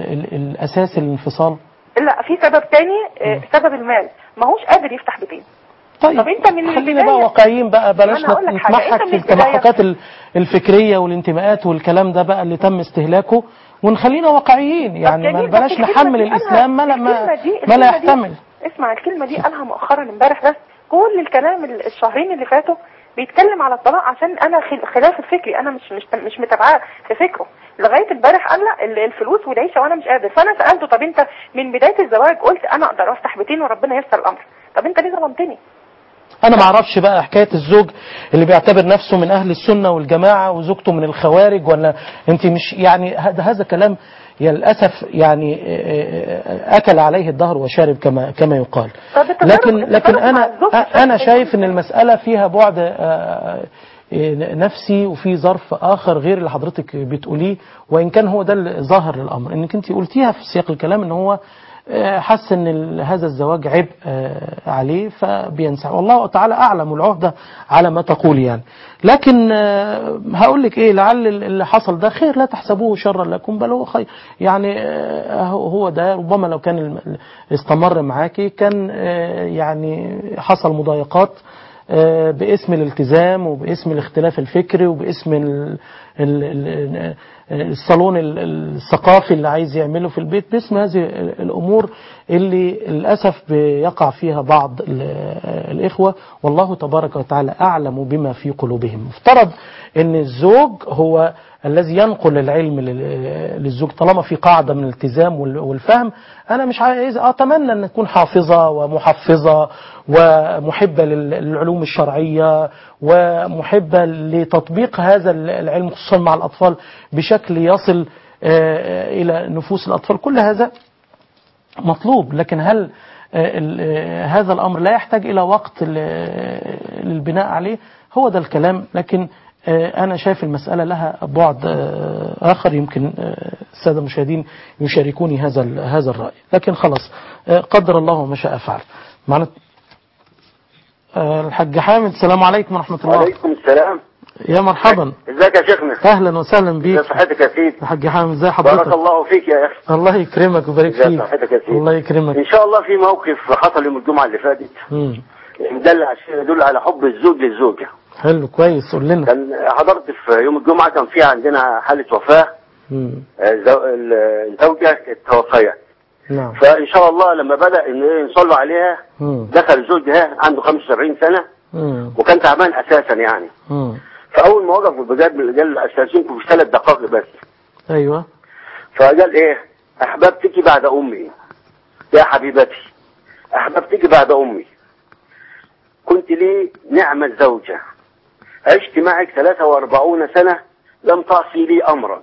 الاساسي للانفصال؟ لا في سبب تاني، سبب المال، ما هوش قادر يفتح بيتين. طيب, طب انت من خلينا بقى واقعيين بقى، بلاش نتمحك في التمحكات الفكريه والانتماءات والكلام ده بقى اللي تم استهلاكه، ونخلينا واقعيين، يعني ما بلاش نحمل الاسلام ما لا ما, ما لا يحتمل. اسمع الكلمه دي قالها مؤخرا امبارح بس، كل الكلام الشهرين اللي فاتوا بيتكلم على الطلاق عشان انا خلاف الفكري، انا مش مش مش متابعاه في فكره لغايه امبارح. قال لا الفلوس والعيشه وانا مش قادر. فانا سالته طب انت من بدايه الزواج قلت انا اقدر افتح بيتين وربنا ييسر الامر، طب انت ليه ظلمتني؟ انا ما اعرفش بقى حكايه الزوج اللي بيعتبر نفسه من اهل السنه والجماعه وزوجته من الخوارج، ولا انت مش يعني هذا هذا كلام للاسف يعني اكل عليه الدهر وشارب كما كما يقال. لكن لكن انا انا شايف ان المساله فيها بعد نفسي وفي ظرف اخر غير اللي حضرتك بتقوليه، وان كان هو ده الظاهر للامر، انك انت قلتيها في سياق الكلام ان هو حس ان هذا الزواج عبء عليه فبينسى، والله تعالى اعلم العهده على ما تقول يعني. لكن هقول لك ايه، لعل اللي حصل ده خير، لا تحسبوه شرا لكم بل هو خير، يعني هو ده ربما لو كان استمر معاكي كان يعني حصل مضايقات باسم الالتزام وباسم الاختلاف الفكري وباسم الصالون الثقافي اللي عايز يعمله في البيت، باسم هذه الأمور اللي للأسف بيقع فيها بعض الإخوة، والله تبارك وتعالى أعلم بما في قلوبهم. مفترض أن الزوج هو الذي ينقل العلم للزوج، طالما في قاعدة من الالتزام والفهم. أنا مش عايز أتمنى أن تكون حافظة ومحفظة ومحبة للعلوم الشرعية ومحبة لتطبيق هذا العلم خصوصا مع الأطفال بشكل يصل إلى نفوس الأطفال، كل هذا مطلوب. لكن هل هذا الأمر لا يحتاج إلى وقت للبناء عليه، هو ده الكلام. لكن أنا شايف المسألة لها بعد آخر، يمكن السادة المشاهدين يشاركوني هذا هذا الرأي، لكن خلاص قدر الله ما شاء فعل. معنا الحاج حامد. السلام عليكم ورحمة الله. وعليكم السلام. يا مرحبا. ازيك يا شيخنا؟ اهلا وسهلا بيك. ازي صحتك يا سيدي؟ الحاج حامد ازي حضرتك؟ بارك الله فيك يا اخي. الله يكرمك ويبارك فيك. ازي صحتك يا سيدي؟ الله يكرمك. ان شاء الله في موقف حصل يوم الجمعه اللي فاتت امم يدل يدل على حب الزوج للزوجه. حلو كويس، قول لنا. كان حضرت في يوم الجمعه كان في عندنا حاله وفاه. امم الزوجه توفيت. نعم. فان شاء الله لما بدا ان نصلوا عليها مم. دخل زوجها عنده خمسة وسبعين سنه مم. وكان تعبان اساسا يعني. مم. فاول ما وقف بجد قال استاذنكم في ثلاث دقائق بس. ايوه. فقال ايه؟ احببتك بعد امي يا حبيبتي، احببتك بعد امي، كنت لي نعمة زوجة، عشت معك ثلاثة واربعون سنة لم تعصي لي امرا،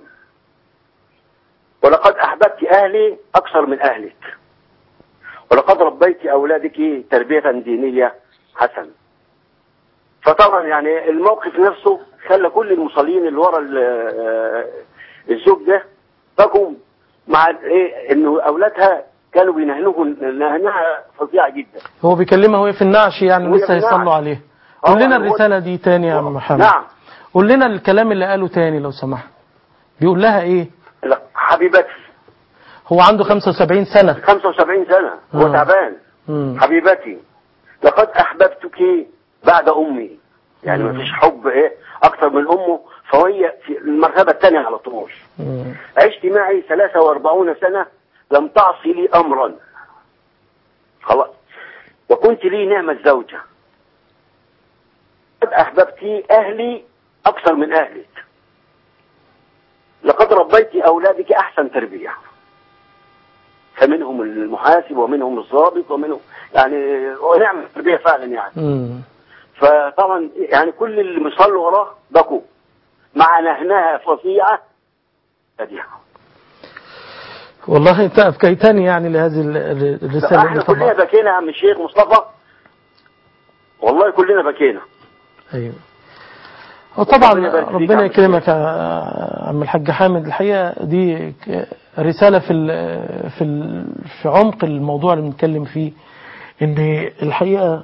ولقد احببت اهلي اكثر من اهلك، ولقد ربيت اولادك تربية دينية حسنة. فطبعا يعني الموقف نفسه خلى كل المصلين اللي ورا الزوج ده بقوا مع ايه انه اولادها كانوا بينهنوه نهنها فظيعه جدا. هو بيكلمها وهي في النعش يعني لسه هيصلوا عليه. قول لنا الرسالة دي تاني يا عم محمد. نعم. قول لنا الكلام اللي قاله تاني لو سمحت. بيقول لها ايه؟ لا حبيبتي. هو عنده خمسة وسبعين سنة. خمسة وسبعين سنة هو تعبان. مم. حبيبتي لقد احببتك بعد امي، يعني ما فيش حب ايه اكتر من امه، فهي في المرتبه الثانيه على طول. مم. عشت معي ثلاثة واربعون سنه لم تعصي لي امرا، خلاص، وكنت لي نعمه زوجه، قد احببت اهلي اكثر من اهلك، لقد ربيت اولادك احسن تربيه، فمنهم المحاسب ومنهم الضابط ومنهم يعني ونعم التربيه فعلا يعني. مم. فطبعا يعني كل اللي بيصلوا وراه بكوا مع نهنها فظيعه فديها. والله انت ابكيتني يعني لهذه الرساله. احنا كلنا بكينا يا عم الشيخ مصطفى، والله كلنا بكينا. ايوه. وطبعا ربنا يكرمك يا عم الحاج حامد. الحقيقه دي رساله في ال في ال في عمق الموضوع اللي بنتكلم فيه، ان الحقيقه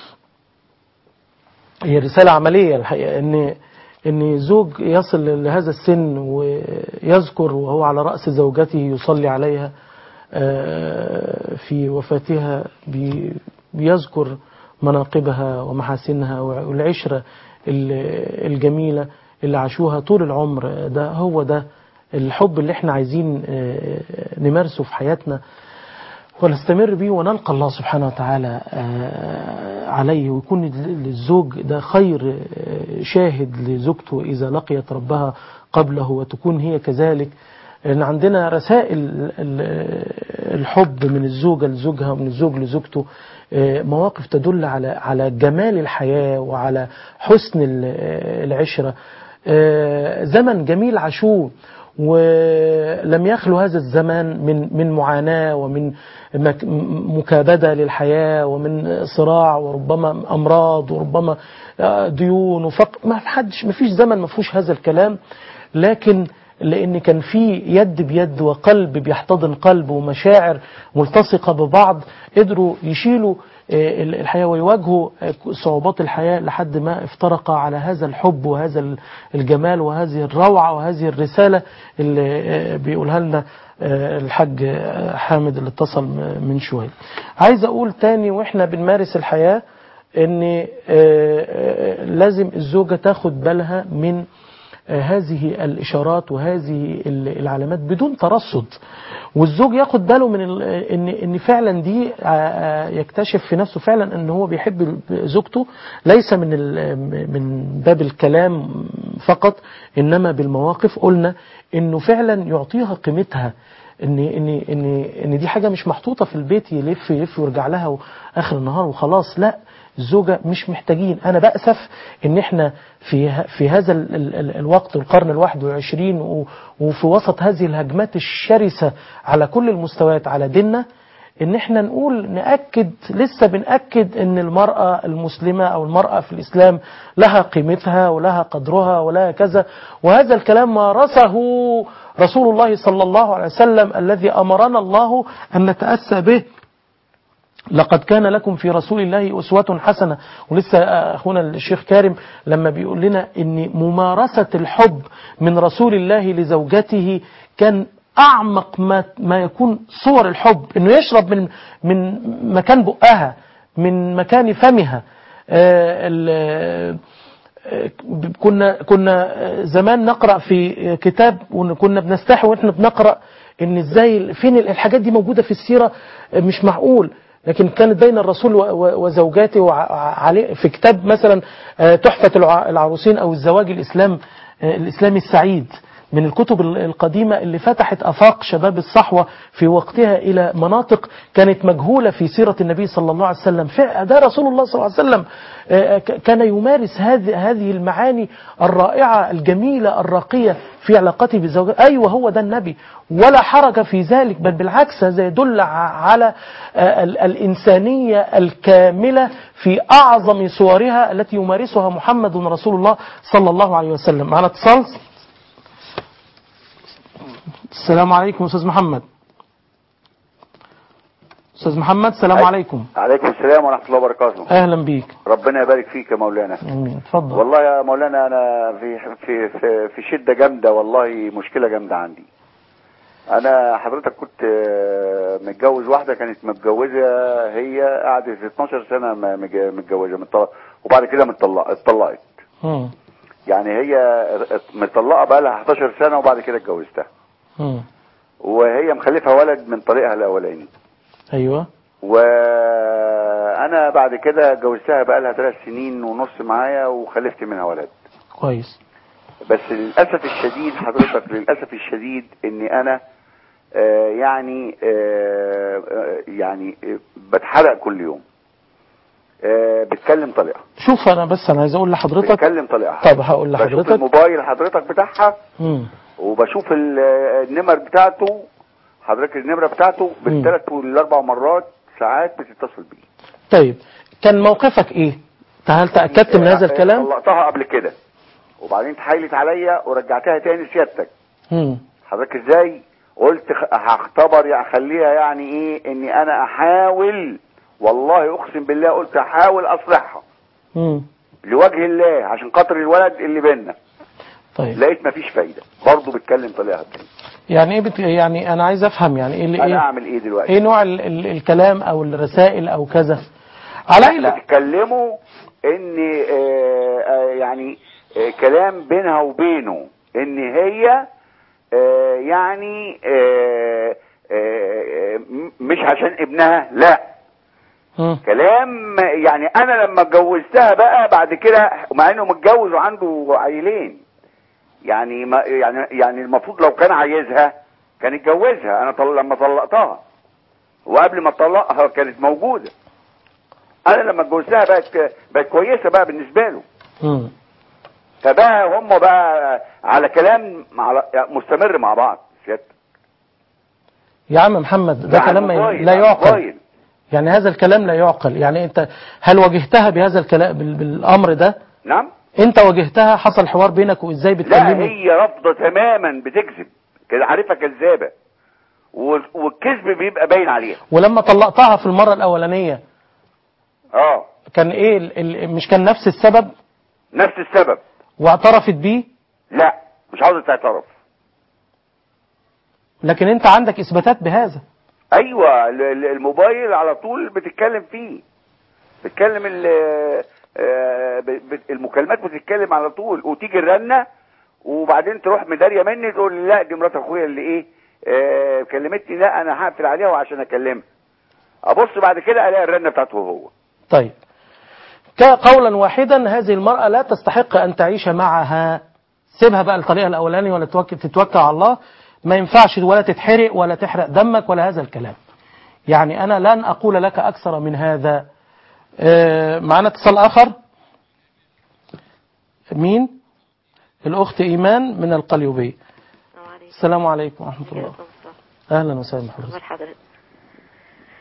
هي رساله عمليه الحقيقه، ان ان زوج يصل لهذا السن ويذكر وهو على راس زوجته يصلي عليها في وفاتها، بيذكر مناقبها ومحاسنها والعشره الجميلة اللي عاشوها طول العمر. ده هو ده الحب اللي احنا عايزين نمارسه في حياتنا ونستمر بيه ونلقى الله سبحانه وتعالى عليه، ويكون الزوج ده خير شاهد لزوجته إذا لقيت ربها قبله، وتكون هي كذلك. لأن عندنا رسائل الحب من الزوجة لزوجها ومن الزوج لزوجته، مواقف تدل على على جمال الحياة وعلى حسن العشرة. زمن جميل عاشوه، ولم يخلو هذا الزمان من من معاناة ومن مكابدة للحياة ومن صراع وربما أمراض وربما ديون وفقر. ما حدش ما فيش زمن ما فيهوش هذا الكلام، لكن لأن كان في يد بيد وقلب بيحتضن قلب ومشاعر ملتصقة ببعض، قدروا يشيلوا الحياة ويواجهوا صعوبات الحياة لحد ما افترقا على هذا الحب وهذا الجمال وهذه الروعة وهذه الرسالة اللي بيقولها لنا الحاج حامد اللي اتصل من شوية. عايز أقول تاني وإحنا بنمارس الحياة إن لازم الزوجة تاخد بالها من هذه الإشارات وهذه العلامات بدون ترصد، والزوج ياخد باله من ان ان فعلا دي يكتشف في نفسه فعلا ان هو بيحب زوجته، ليس من من باب الكلام فقط انما بالمواقف. قلنا انه فعلا يعطيها قيمتها، ان ان ان ان دي حاجه مش محطوطه في البيت يلف يلف ويرجع لها اخر النهار وخلاص. لا، الزوجة مش محتاجين. أنا بأسف إن إحنا في في هذا ال ال الوقت القرن الواحد والعشرين وفي وسط هذه الهجمات الشرسة على كل المستويات على ديننا، ان احنا نقول نأكد، لسه بنأكد ان المرأة المسلمة او المرأة في الاسلام لها قيمتها ولها قدرها ولها كذا. وهذا الكلام مارسه رسول الله صلى الله عليه وسلم الذي امرنا الله ان نتأسى به. لقد كان لكم في رسول الله أسوة حسنة. ولسه أخونا الشيخ كارم لما بيقول لنا ان ممارسة الحب من رسول الله لزوجته كان أعمق ما, ما يكون صور الحب، انه يشرب من من مكان بقها، من مكان فمها. آه كنا كنا زمان نقرأ في كتاب وكنا بنستحي واحنا بنقرأ ان ازاي فين الحاجات دي موجودة في السيرة، مش معقول. لكن كانت بين الرسول وزوجاته في كتاب مثلا تحفة العروسين أو الزواج الإسلام الإسلامي السعيد، من الكتب القديمة اللي فتحت آفاق شباب الصحوة في وقتها إلى مناطق كانت مجهولة في سيرة النبي صلى الله عليه وسلم. ده رسول الله صلى الله عليه وسلم كان يمارس هذه هذه المعاني الرائعة الجميلة الراقية في علاقته بالزوجات. أيوة هو ده النبي، ولا حرج في ذلك، بل بالعكس هذا يدل على الإنسانية الكاملة في أعظم صورها التي يمارسها محمد رسول الله صلى الله عليه وسلم. معنا اتصال. السلام عليكم أستاذ محمد. أستاذ محمد السلام عليكم. عليكم السلام ورحمة الله وبركاته. أهلا بيك. ربنا يبارك فيك يا مولانا. آمين. اتفضل. والله يا مولانا أنا في في في, في شدة جامدة، والله مشكلة جامدة عندي. أنا حضرتك كنت متجوز واحدة كانت متجوزة، هي قعدت اتناشر سنة متجوزة وبعد كده اتطلقت. يعني هي متطلقة بقى لها حداشر سنة وبعد كده اتجوزتها. وهي مخلفة ولد من طريقها الأولاني. ايوه. وانا بعد كده جوزتها بقى لها ثلاث سنين ونص معايا وخلفت منها ولد. كويس. بس للاسف الشديد حضرتك، للاسف الشديد اني انا آه يعني آه يعني آه بتحرق كل يوم. آه بتكلم طليقه. شوف انا بس انا عايز اقول لحضرتك. بتكلم طليقه. طب هقول لحضرتك. بشوف الموبايل حضرتك بتاعها. امم وبشوف النمر بتاعته حضرتك، النمرة بتاعته بالثلاث والاربع مرات ساعات بتتصل بيه. طيب كان موقفك ايه؟ هل تأكدت من هذا الكلام؟ طلقتها قبل كده وبعدين تحايلت عليا ورجعتها تاني سيادتك. امم حضرتك ازاي؟ قلت هختبر يعني اخليها يعني ايه اني انا احاول، والله اقسم بالله قلت احاول اصلحها. امم لوجه الله عشان خاطر الولد اللي بينا. طيب لقيت مفيش فايدة، برضه بتكلم طليقها تاني. يعني ايه بت... يعني انا عايز افهم يعني ايه اللي انا ايه اعمل ايه دلوقتي؟ ايه نوع ال... ال... الكلام او الرسائل او كذا على لا بتكلموا ان آه آه يعني آه كلام بينها وبينه ان هي آه يعني آه آه مش عشان ابنها، لا م. كلام يعني انا لما اتجوزتها بقى بعد كده، مع انه متجوز وعنده عيلين، يعني ما يعني يعني المفروض لو كان عايزها كان يتجوزها. انا طل... لما طلقتها وقبل ما اطلقها كانت موجوده. انا لما اتجوزتها بقت بقت كويسه بقى بالنسبه له. امم فبقى هم بقى على كلام على مستمر مع بعض. سيادتك يا عم محمد ده كلام لا يعقل. يعني هذا الكلام لا يعقل. يعني انت هل واجهتها بهذا الكلام بالامر ده؟ نعم. انت واجهتها، حصل حوار بينك وازاي بتكلمي؟ لا هي رافضه تماما، بتكذب كده، عارفه كذابه، والكذب بيبقى باين عليها. ولما طلقتها في المره الاولانيه اه كان ايه ال ال مش كان نفس السبب؟ نفس السبب. واعترفت بيه؟ لا مش عاوزه تعترف. لكن انت عندك اثباتات بهذا. ايوه الموبايل على طول بتتكلم فيه، بتتكلم المكالمات بتتكلم على طول، وتيجي الرنه وبعدين تروح مداريه مني تقول لي لا دي مرات اخويا اللي ايه آه كلمتني، لا انا هقفل عليها وعشان اكلمها. ابص بعد كده الاقي الرنه بتاعته هو. طيب قولا واحدا هذه المرأة لا تستحق ان تعيش معها. سيبها بقى الطريقة الاولاني ولا تتوكل على الله. ما ينفعش ولا تتحرق ولا تحرق دمك ولا هذا الكلام. يعني انا لن اقول لك اكثر من هذا. آه معنا اتصال اخر. مين؟ الاخت ايمان من القليوبية. عليكم. السلام عليكم ورحمة الله. اهلا وسهلا بحضرتك.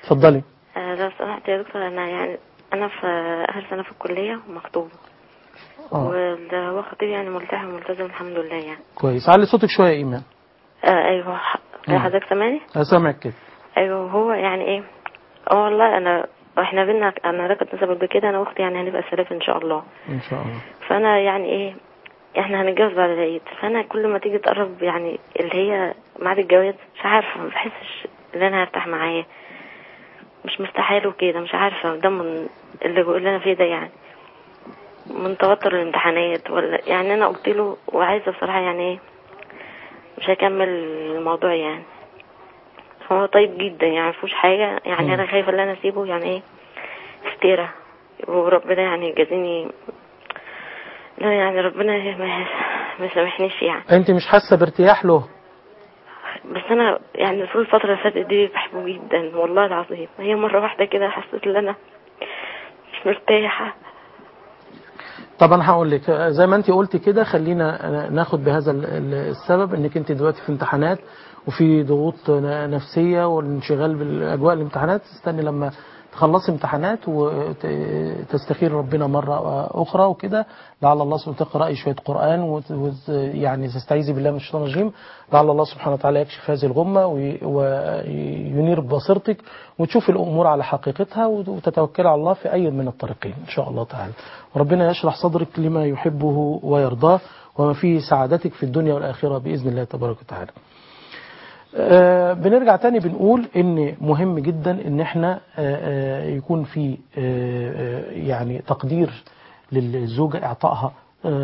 اتفضلي. آه لو سمحت يا دكتور، انا يعني انا في اخر سنه في الكليه ومخطوبه، واللي هو خطيبي يعني ملتحم وملتزم الحمد لله يعني. كويس. علي صوتك شويه يا ايمان. آه ايوه حضرتك سامعني؟ سامعك كده. ايوه هو يعني ايه، اه والله انا احنا بينا انا ركبت نسب قبل كده انا واختي يعني هنبقى سلاف ان شاء الله. ان شاء الله. فانا يعني ايه، احنا هنتجوز بعد العيد، فانا كل ما تيجي تقرب يعني اللي هي ميعاد الجواز مش عارفه، ما بحسش ان انا هرتاح معاه، مش مرتاحه له كده، مش عارفه ده من اللي اللي انا فيه ده يعني من توتر الامتحانات ولا يعني. انا قلت له وعايزه بصراحه يعني ايه مش هكمل الموضوع يعني. هو طيب جدا يعني مفيهوش حاجه يعني. م. انا خايفه ان انا اسيبه يعني ايه افترى، وربنا يعني يجازيني. لا يعني ربنا ما سامحنيش يعني. انت مش حاسه بارتياح له؟ بس انا يعني طول الفتره اللي فاتت دي بحبه جدا والله العظيم. هي مره واحده كده حسيت ان انا مش مرتاحه. طب انا هقول لك زي ما انت قلتي كده، خلينا ناخد بهذا السبب انك انت دلوقتي في امتحانات وفي ضغوط نفسيه والانشغال بالاجواء الامتحانات. استني لما تخلصي امتحانات وتستخير ربنا مرة أخرى وكده، لعل الله سبحانه وتعالى تقرأي شوية قرآن ويعني تستعيذي بالله من الشيطان الرجيم، لعل الله سبحانه وتعالى يكشف هذه الغمة وينير بصيرتك وتشوف الأمور على حقيقتها وتتوكل على الله في أي من الطريقين إن شاء الله تعالى. وربنا يشرح صدرك لما يحبه ويرضاه وما فيه سعادتك في الدنيا والآخرة بإذن الله تبارك وتعالى. آه بنرجع تاني بنقول ان مهم جدا ان احنا آه يكون في آه يعني تقدير للزوجة، اعطائها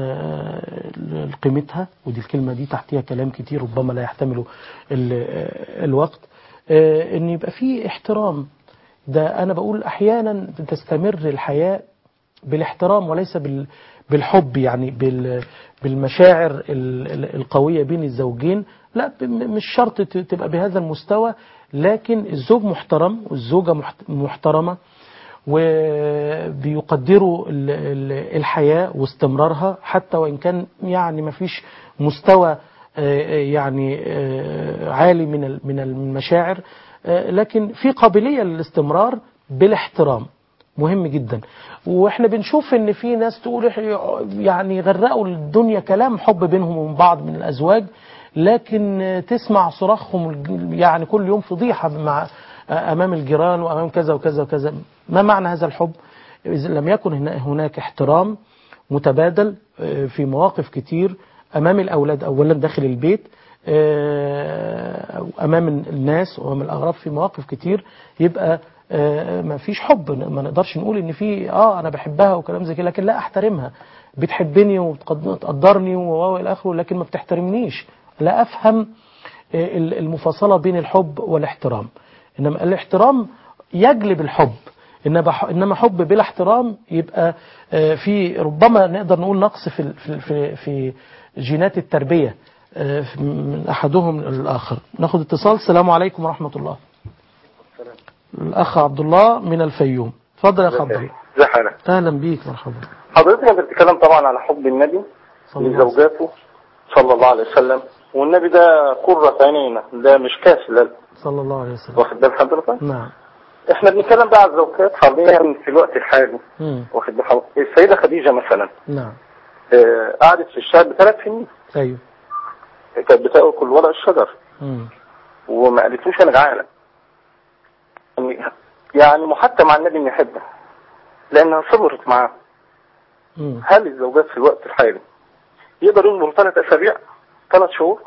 قيمتها، ودي الكلمة دي تحتها كلام كتير ربما لا يحتمله الوقت. ان يبقى في احترام. ده انا بقول احيانا تستمر الحياة بالاحترام وليس بالحب، يعني بالمشاعر القوية بين الزوجين. لا مش شرط تبقى بهذا المستوى، لكن الزوج محترم والزوجة محترمة وبيقدروا الحياة واستمرارها حتى وإن كان يعني ما فيش مستوى يعني عالي من من المشاعر، لكن في قابلية للاستمرار بالاحترام. مهم جدا. واحنا بنشوف ان في ناس تقول يعني غرقوا الدنيا كلام حب بينهم وبين بعض من الازواج، لكن تسمع صراخهم يعني كل يوم فضيحة مع امام الجيران وامام كذا وكذا وكذا. ما معنى هذا الحب اذا لم يكن هناك احترام متبادل في مواقف كتير امام الاولاد اولا داخل البيت، امام الناس وامام الاغراب في مواقف كتير، يبقى ما فيش حب. ما نقدرش نقول ان في اه انا بحبها وكلام زي كده، لكن لا احترمها. بتحبني وتقدرني والى اخره، لكن ما بتحترمنيش. لا افهم المفاصلة بين الحب والاحترام. انما الاحترام يجلب الحب، انما حب بلا احترام يبقى في ربما نقدر نقول نقص في في في جينات التربية من احدهم للاخر. ناخد اتصال. السلام عليكم ورحمة الله. الأخ عبد الله من الفيوم. اتفضل يا أخ عبد الله. ازي حالك؟ أهلا بيك مرحبا. حضرتك انت بتتكلم طبعا على حب النبي لزوجاته صلى الله عليه وسلم، والنبي ده قرة عينينا، ده مش كاس لل صلى الله عليه وسلم. واخد بال حضرتك؟ نعم. احنا بنتكلم بقى على الزوجات حاليا في الوقت الحالي. واخد بال حضرتك؟ السيدة خديجة مثلا نعم اه قعدت في الشهر بثلاث سنين. ايوه. كانت بتاكل ورق الشجر. امم وما قالتلوش انا جعانه. يعني محتم على النبي ان يحبها لانها صبرت معاه. مم. هل الزوجات في الوقت الحالي يقدروا يصبروا ثلاث اسابيع ثلاث شهور؟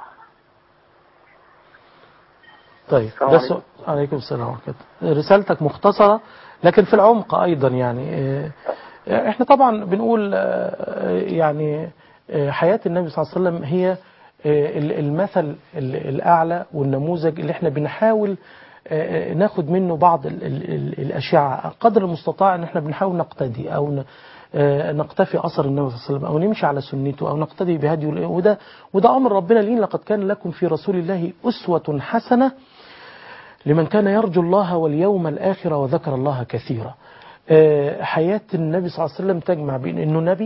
طيب بس عليكم السلام ورحمة الله. رسالتك مختصرة لكن في العمق ايضا. يعني احنا طبعا بنقول يعني حياة النبي صلى الله عليه وسلم هي المثل الاعلى والنموذج اللي احنا بنحاول ناخد منه بعض الأشياء قدر المستطاع، ان احنا بنحاول نقتدي او نقتفي أثر النبي صلى الله عليه وسلم او نمشي على سنته او نقتدي بهديه. وده وده امر ربنا لينا. لقد كان لكم في رسول الله أسوة حسنة لمن كان يرجو الله واليوم الآخر وذكر الله كثيرا. حياة النبي صلى الله عليه وسلم تجمع بين انه نبي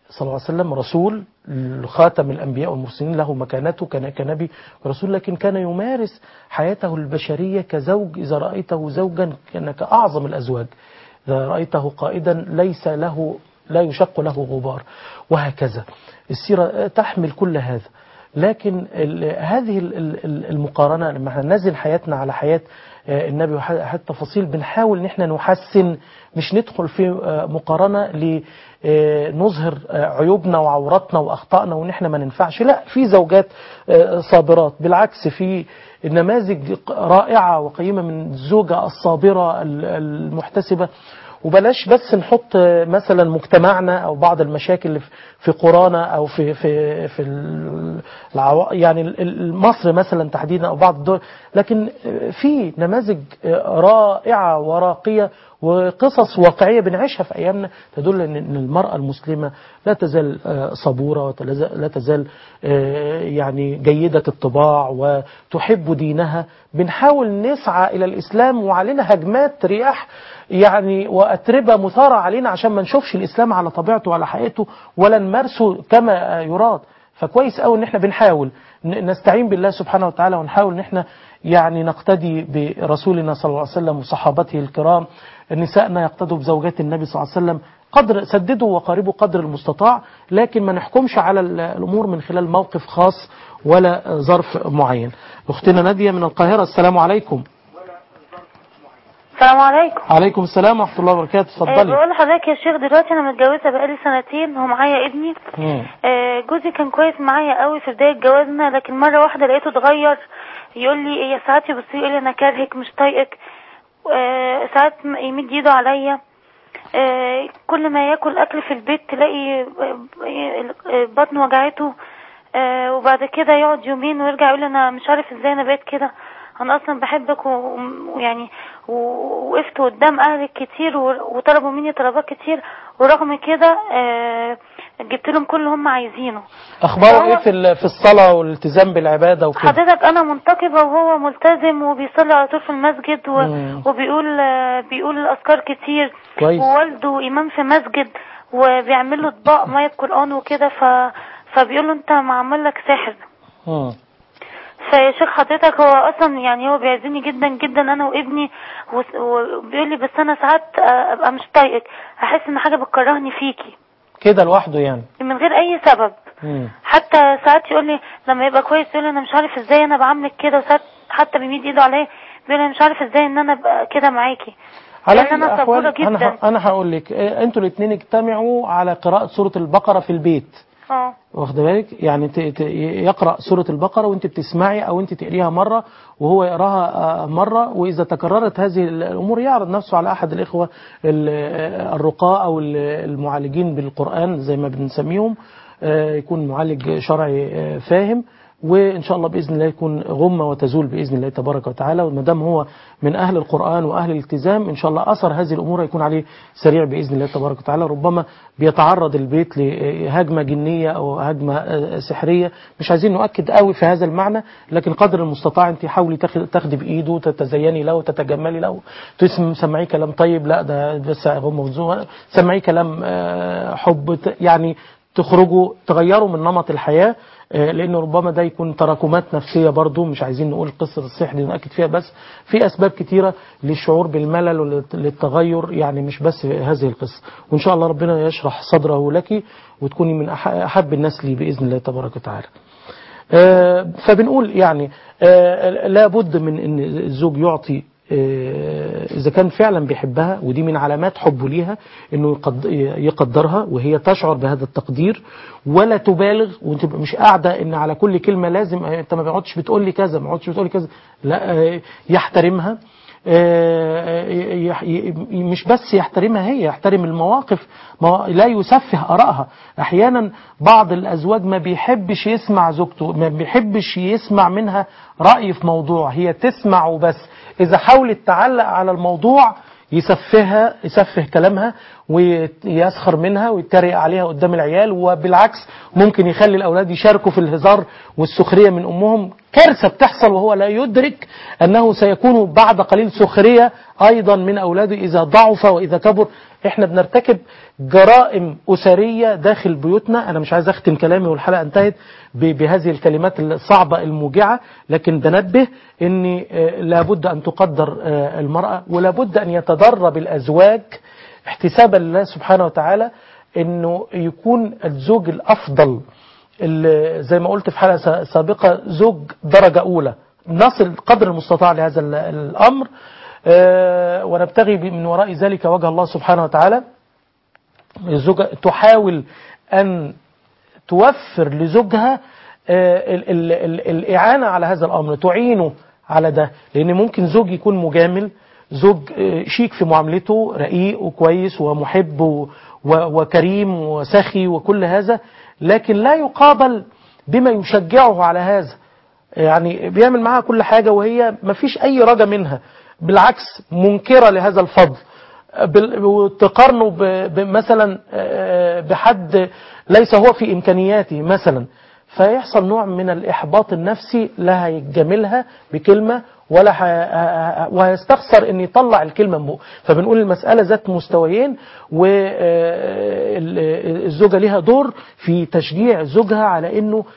صلى الله عليه وسلم رسول خاتم الأنبياء والمرسلين، له مكانته كنبي ورسول، لكن كان يمارس حياته البشرية كزوج. إذا رأيته زوجا كان كأعظم الأزواج، إذا رأيته قائدا ليس له لا يشق له غبار، وهكذا. السيرة تحمل كل هذا. لكن هذه المقارنة لما احنا ننزل حياتنا على حياة النبي وحياة التفاصيل، بنحاول ان احنا نحسن، مش ندخل في مقارنة لنظهر عيوبنا وعوراتنا واخطائنا وان احنا ما ننفعش. لا، في زوجات صابرات، بالعكس في نماذج رائعة وقيمة من الزوجة الصابرة المحتسبة. وبلاش بس نحط مثلا مجتمعنا او بعض المشاكل اللي في قرانا او في في في العو... يعني مصر مثلا تحديدا او بعض الدول، لكن في نماذج رائعه وراقيه وقصص واقعيه بنعيشها في ايامنا تدل ان المراه المسلمه لا تزال صبوره ولا تزال يعني جيده الطباع وتحب دينها. بنحاول نسعى الى الاسلام وعلينا هجمات رياح يعني وأتربة مثارة علينا عشان ما نشوفش الإسلام على طبيعته وعلى حقيقته ولا نمارسه كما يراد. فكويس قوي ان احنا بنحاول نستعين بالله سبحانه وتعالى، ونحاول ان احنا يعني نقتدي برسولنا صلى الله عليه وسلم وصحابته الكرام. نسائنا يقتدوا بزوجات النبي صلى الله عليه وسلم، قدر سددوا وقاربوا قدر المستطاع، لكن ما نحكمش على الأمور من خلال موقف خاص ولا ظرف معين. أختنا نادية من القاهرة، السلام عليكم. السلام عليكم. عليكم السلام ورحمة الله وبركاته. اتفضلي. أه بقول لحضرتك يا شيخ، دلوقتي انا متجوزه بقالي سنتين ومعايا ابني. أه جوزي كان كويس معايا قوي في بدايه جوازنا، لكن مره واحده لقيته اتغير. يقول لي ايه، ساعات يبص يقول لي انا كارهك مش طايقك. أه ساعات يمد ايده عليا. أه كل ما ياكل اكل في البيت تلاقي بطنه وجعته. أه وبعد كده يقعد يومين ويرجع يقول لي انا مش عارف ازاي انا بقيت كده، انا اصلا بحبك ويعني ووقفت قدام اهلك كتير وطلبوا مني طلبات كتير، ورغم كده جبت لهم كل اللي هم عايزينه. اخباره ايه في في الصلاه والالتزام بالعباده وكده؟ حضرتك انا منتقبه وهو ملتزم وبيصلي على طول في المسجد وبيقول بيقول الاذكار كتير كويس. ووالده امام في مسجد وبيعمل له اطباق ميه قران وكده، ف فبيقول له انت معمل لك سحر. امم فيا شيخ حضرتك هو اصلا يعني هو بيعزني جدا جدا انا وابني، وبيقول لي بس انا ساعات ابقى مش طايقك، احس ان حاجه بتكرهني فيكي كده لوحده يعني من غير اي سبب. مم. حتى ساعات يقول لي لما يبقى كويس يقول لي انا مش عارف ازاي انا بعملك كده، وساعات حتى بيميد ايده عليا بيقول لي مش عارف ازاي ان انا ابقى كده معاكي. على انا صبوره جدا. انا انا هقول لك انتوا الاثنين اجتمعوا على قراءه سوره البقره في البيت. اه واخد بالك يعني ت... ت... يقرأ سورة البقرة وانت بتسمعي او انت تقريها مرة وهو يقراها مرة، واذا تكررت هذه الامور يعرض نفسه على احد الاخوة الرقاء او المعالجين بالقرآن زي ما بنسميهم، يكون معالج شرعي فاهم، وإن شاء الله بإذن الله يكون غمة وتزول بإذن الله تبارك وتعالى. ومدام هو من أهل القرآن وأهل الالتزام إن شاء الله أثر هذه الأمور يكون عليه سريع بإذن الله تبارك وتعالى. ربما بيتعرض البيت لهجمة جنية أو هجمة سحرية، مش عايزين نؤكد قوي في هذا المعنى، لكن قدر المستطاع أنت حاولي تاخدي بإيده، تتزيني له، تتجملي له، تسمعيه كلام طيب، لا ده بس غمة وتزول، سمعيه كلام حب، يعني تخرجوا تغيروا من نمط الحياة، لأنه ربما ده يكون تراكمات نفسية برضو، مش عايزين نقول قصة السحر دي نأكد فيها، بس في أسباب كتيرة للشعور بالملل وللتغير، يعني مش بس هذه القصة. وإن شاء الله ربنا يشرح صدره لك وتكوني من أحب الناس لي بإذن الله تبارك وتعالى. فبنقول يعني لابد من أن الزوج يعطي إذا كان فعلا بيحبها، ودي من علامات حبه ليها إنه يقدرها وهي تشعر بهذا التقدير، ولا تبالغ وانت مش قاعدة إن على كل كلمة لازم انت ما بيقعدش بتقول لي كذا ما بيقعدش بتقول لي كذا، لا يحترمها، مش بس يحترمها هي، يحترم المواقف، لا يسفه آرائها. أحيانا بعض الأزواج ما بيحبش يسمع زوجته، ما بيحبش يسمع منها رأي في موضوع، هي تسمع وبس. إذا حاولت تعلق على الموضوع يسفهها، يسفه كلامها ويسخر منها ويتريق عليها قدام العيال، وبالعكس ممكن يخلي الأولاد يشاركوا في الهزار والسخرية من أمهم كارثة بتحصل وهو لا يدرك أنه سيكون بعد قليل سخرية أيضا من أولاده إذا ضعف وإذا كبر. إحنا بنرتكب جرائم أسرية داخل بيوتنا. أنا مش عايز أختم كلامي والحلقة انتهت بهذه الكلمات الصعبة الموجعة، لكن بنبه أن لابد أن تقدر المرأة، ولابد أن يتدرب الأزواج احتسابا لله سبحانه وتعالى أنه يكون الزوج الأفضل، زي ما قلت في حلقة سابقة، زوج درجة أولى. نصل قدر المستطاع لهذا الأمر ونبتغي من وراء ذلك وجه الله سبحانه وتعالى. الزوجة تحاول أن توفر لزوجها ال ال ال الإعانة على هذا الأمر، تعينه على ده، لأن ممكن زوج يكون مجامل، زوج شيك في معاملته، رقيق وكويس ومحب وكريم وسخي وكل هذا، لكن لا يقابل بما يشجعه على هذا. يعني بيعمل معها كل حاجة وهي ما فيش أي رجا منها، بالعكس منكرة لهذا الفضل، وتقارنه مثلا بحد ليس هو في إمكانياته مثلا، فيحصل نوع من الإحباط النفسي، لا هيجاملها بكلمة ولا وهيستخسر ان يطلع الكلمة من بقه. فبنقول المسألة ذات مستويين، والزوجة لها دور في تشجيع زوجها على انه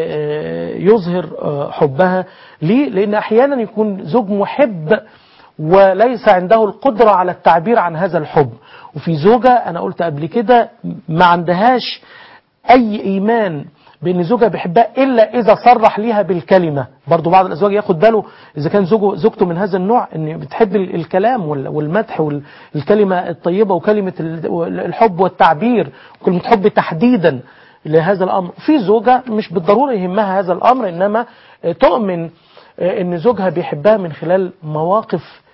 يظهر حبها ليه، لان احيانا يكون زوج محب وليس عنده القدرة على التعبير عن هذا الحب، وفي زوجة انا قلت قبل كده ما عندهاش اي ايمان بان زوجها بيحبها الا اذا صرح ليها بالكلمه. برضو بعض الازواج ياخد باله اذا كان زوجه زوجته من هذا النوع ان بتحب الكلام والمدح والكلمه الطيبه وكلمه الحب والتعبير وكلمه حب تحديدا لهذا الامر. في زوجه مش بالضروره يهمها هذا الامر، انما تؤمن ان زوجها بيحبها من خلال مواقف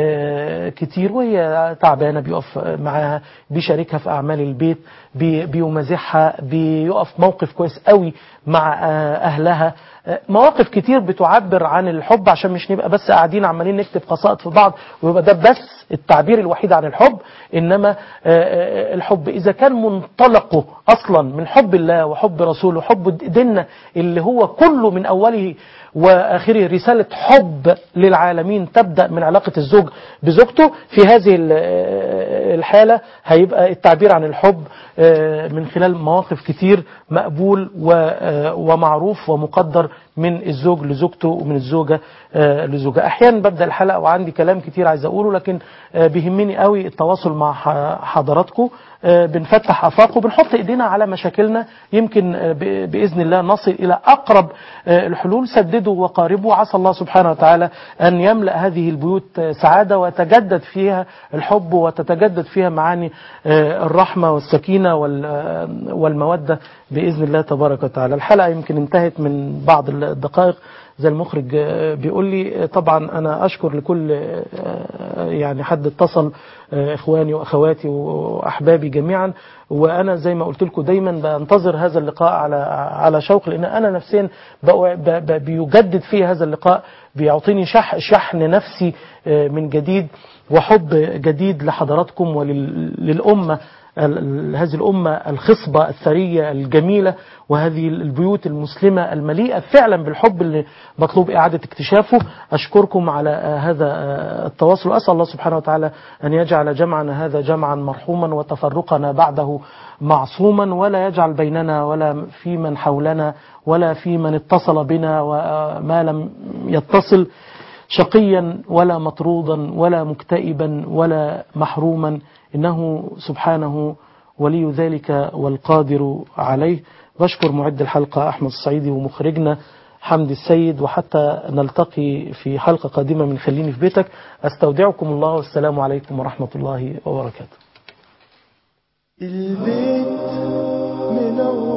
كتير، وهي تعبانة بيقف معاها، بيشاركها في أعمال البيت، بيمازحها، بيقف موقف كويس قوي مع أهلها. مواقف كتير بتعبر عن الحب، عشان مش نبقى بس قاعدين عمالين نكتب قصائد في بعض ويبقى ده بس التعبير الوحيد عن الحب. إنما الحب إذا كان منطلقه أصلا من حب الله وحب رسوله وحب ديننا اللي هو كله من أوله وآخره رسالة حب للعالمين، تبدأ من علاقة الزوج بزوجته، في هذه الحالة هيبقى التعبير عن الحب من خلال مواقف كتير مقبول ومعروف ومقدر من الزوج لزوجته ومن الزوجة لزوجها. أحيانا ببدأ الحلقة وعندي كلام كتير عايز أقوله، لكن بيهمني قوي التواصل مع حضراتكم، بنفتح أفاق وبنحط إيدينا على مشاكلنا، يمكن بإذن الله نصل إلى أقرب الحلول. سددوا وقاربوا، عسى الله سبحانه وتعالى أن يملأ هذه البيوت سعادة وتجدد فيها الحب وتتجدد فيها معاني الرحمة والسكينة والمودة بإذن الله تبارك وتعالى. الحلقة يمكن انتهت من بعض الدقائق زي المخرج بيقول لي. طبعا أنا أشكر لكل يعني حد اتصل، إخواني وأخواتي وأحبابي جميعا، وأنا زي ما قلت لكم دايما بنتظر هذا اللقاء على على شوق، لأن أنا نفسيا بيجدد فيه هذا اللقاء، بيعطيني شح شحن نفسي من جديد وحب جديد لحضراتكم وللأمة، هذه الأمة الخصبة الثرية الجميلة، وهذه البيوت المسلمة المليئة فعلا بالحب اللي مطلوب إعادة اكتشافه. أشكركم على هذا التواصل، أسأل الله سبحانه وتعالى أن يجعل جمعنا هذا جمعا مرحوما وتفرقنا بعده معصوما، ولا يجعل بيننا ولا في من حولنا ولا في من اتصل بنا وما لم يتصل شقيا ولا مطرودا ولا مكتئبا ولا محروما، إنه سبحانه ولي ذلك والقادر عليه. بشكر معد الحلقة أحمد الصعيدي ومخرجنا حمد السيد، وحتى نلتقي في حلقة قادمة من خليني في بيتك، أستودعكم الله والسلام عليكم ورحمة الله وبركاته. البيت منور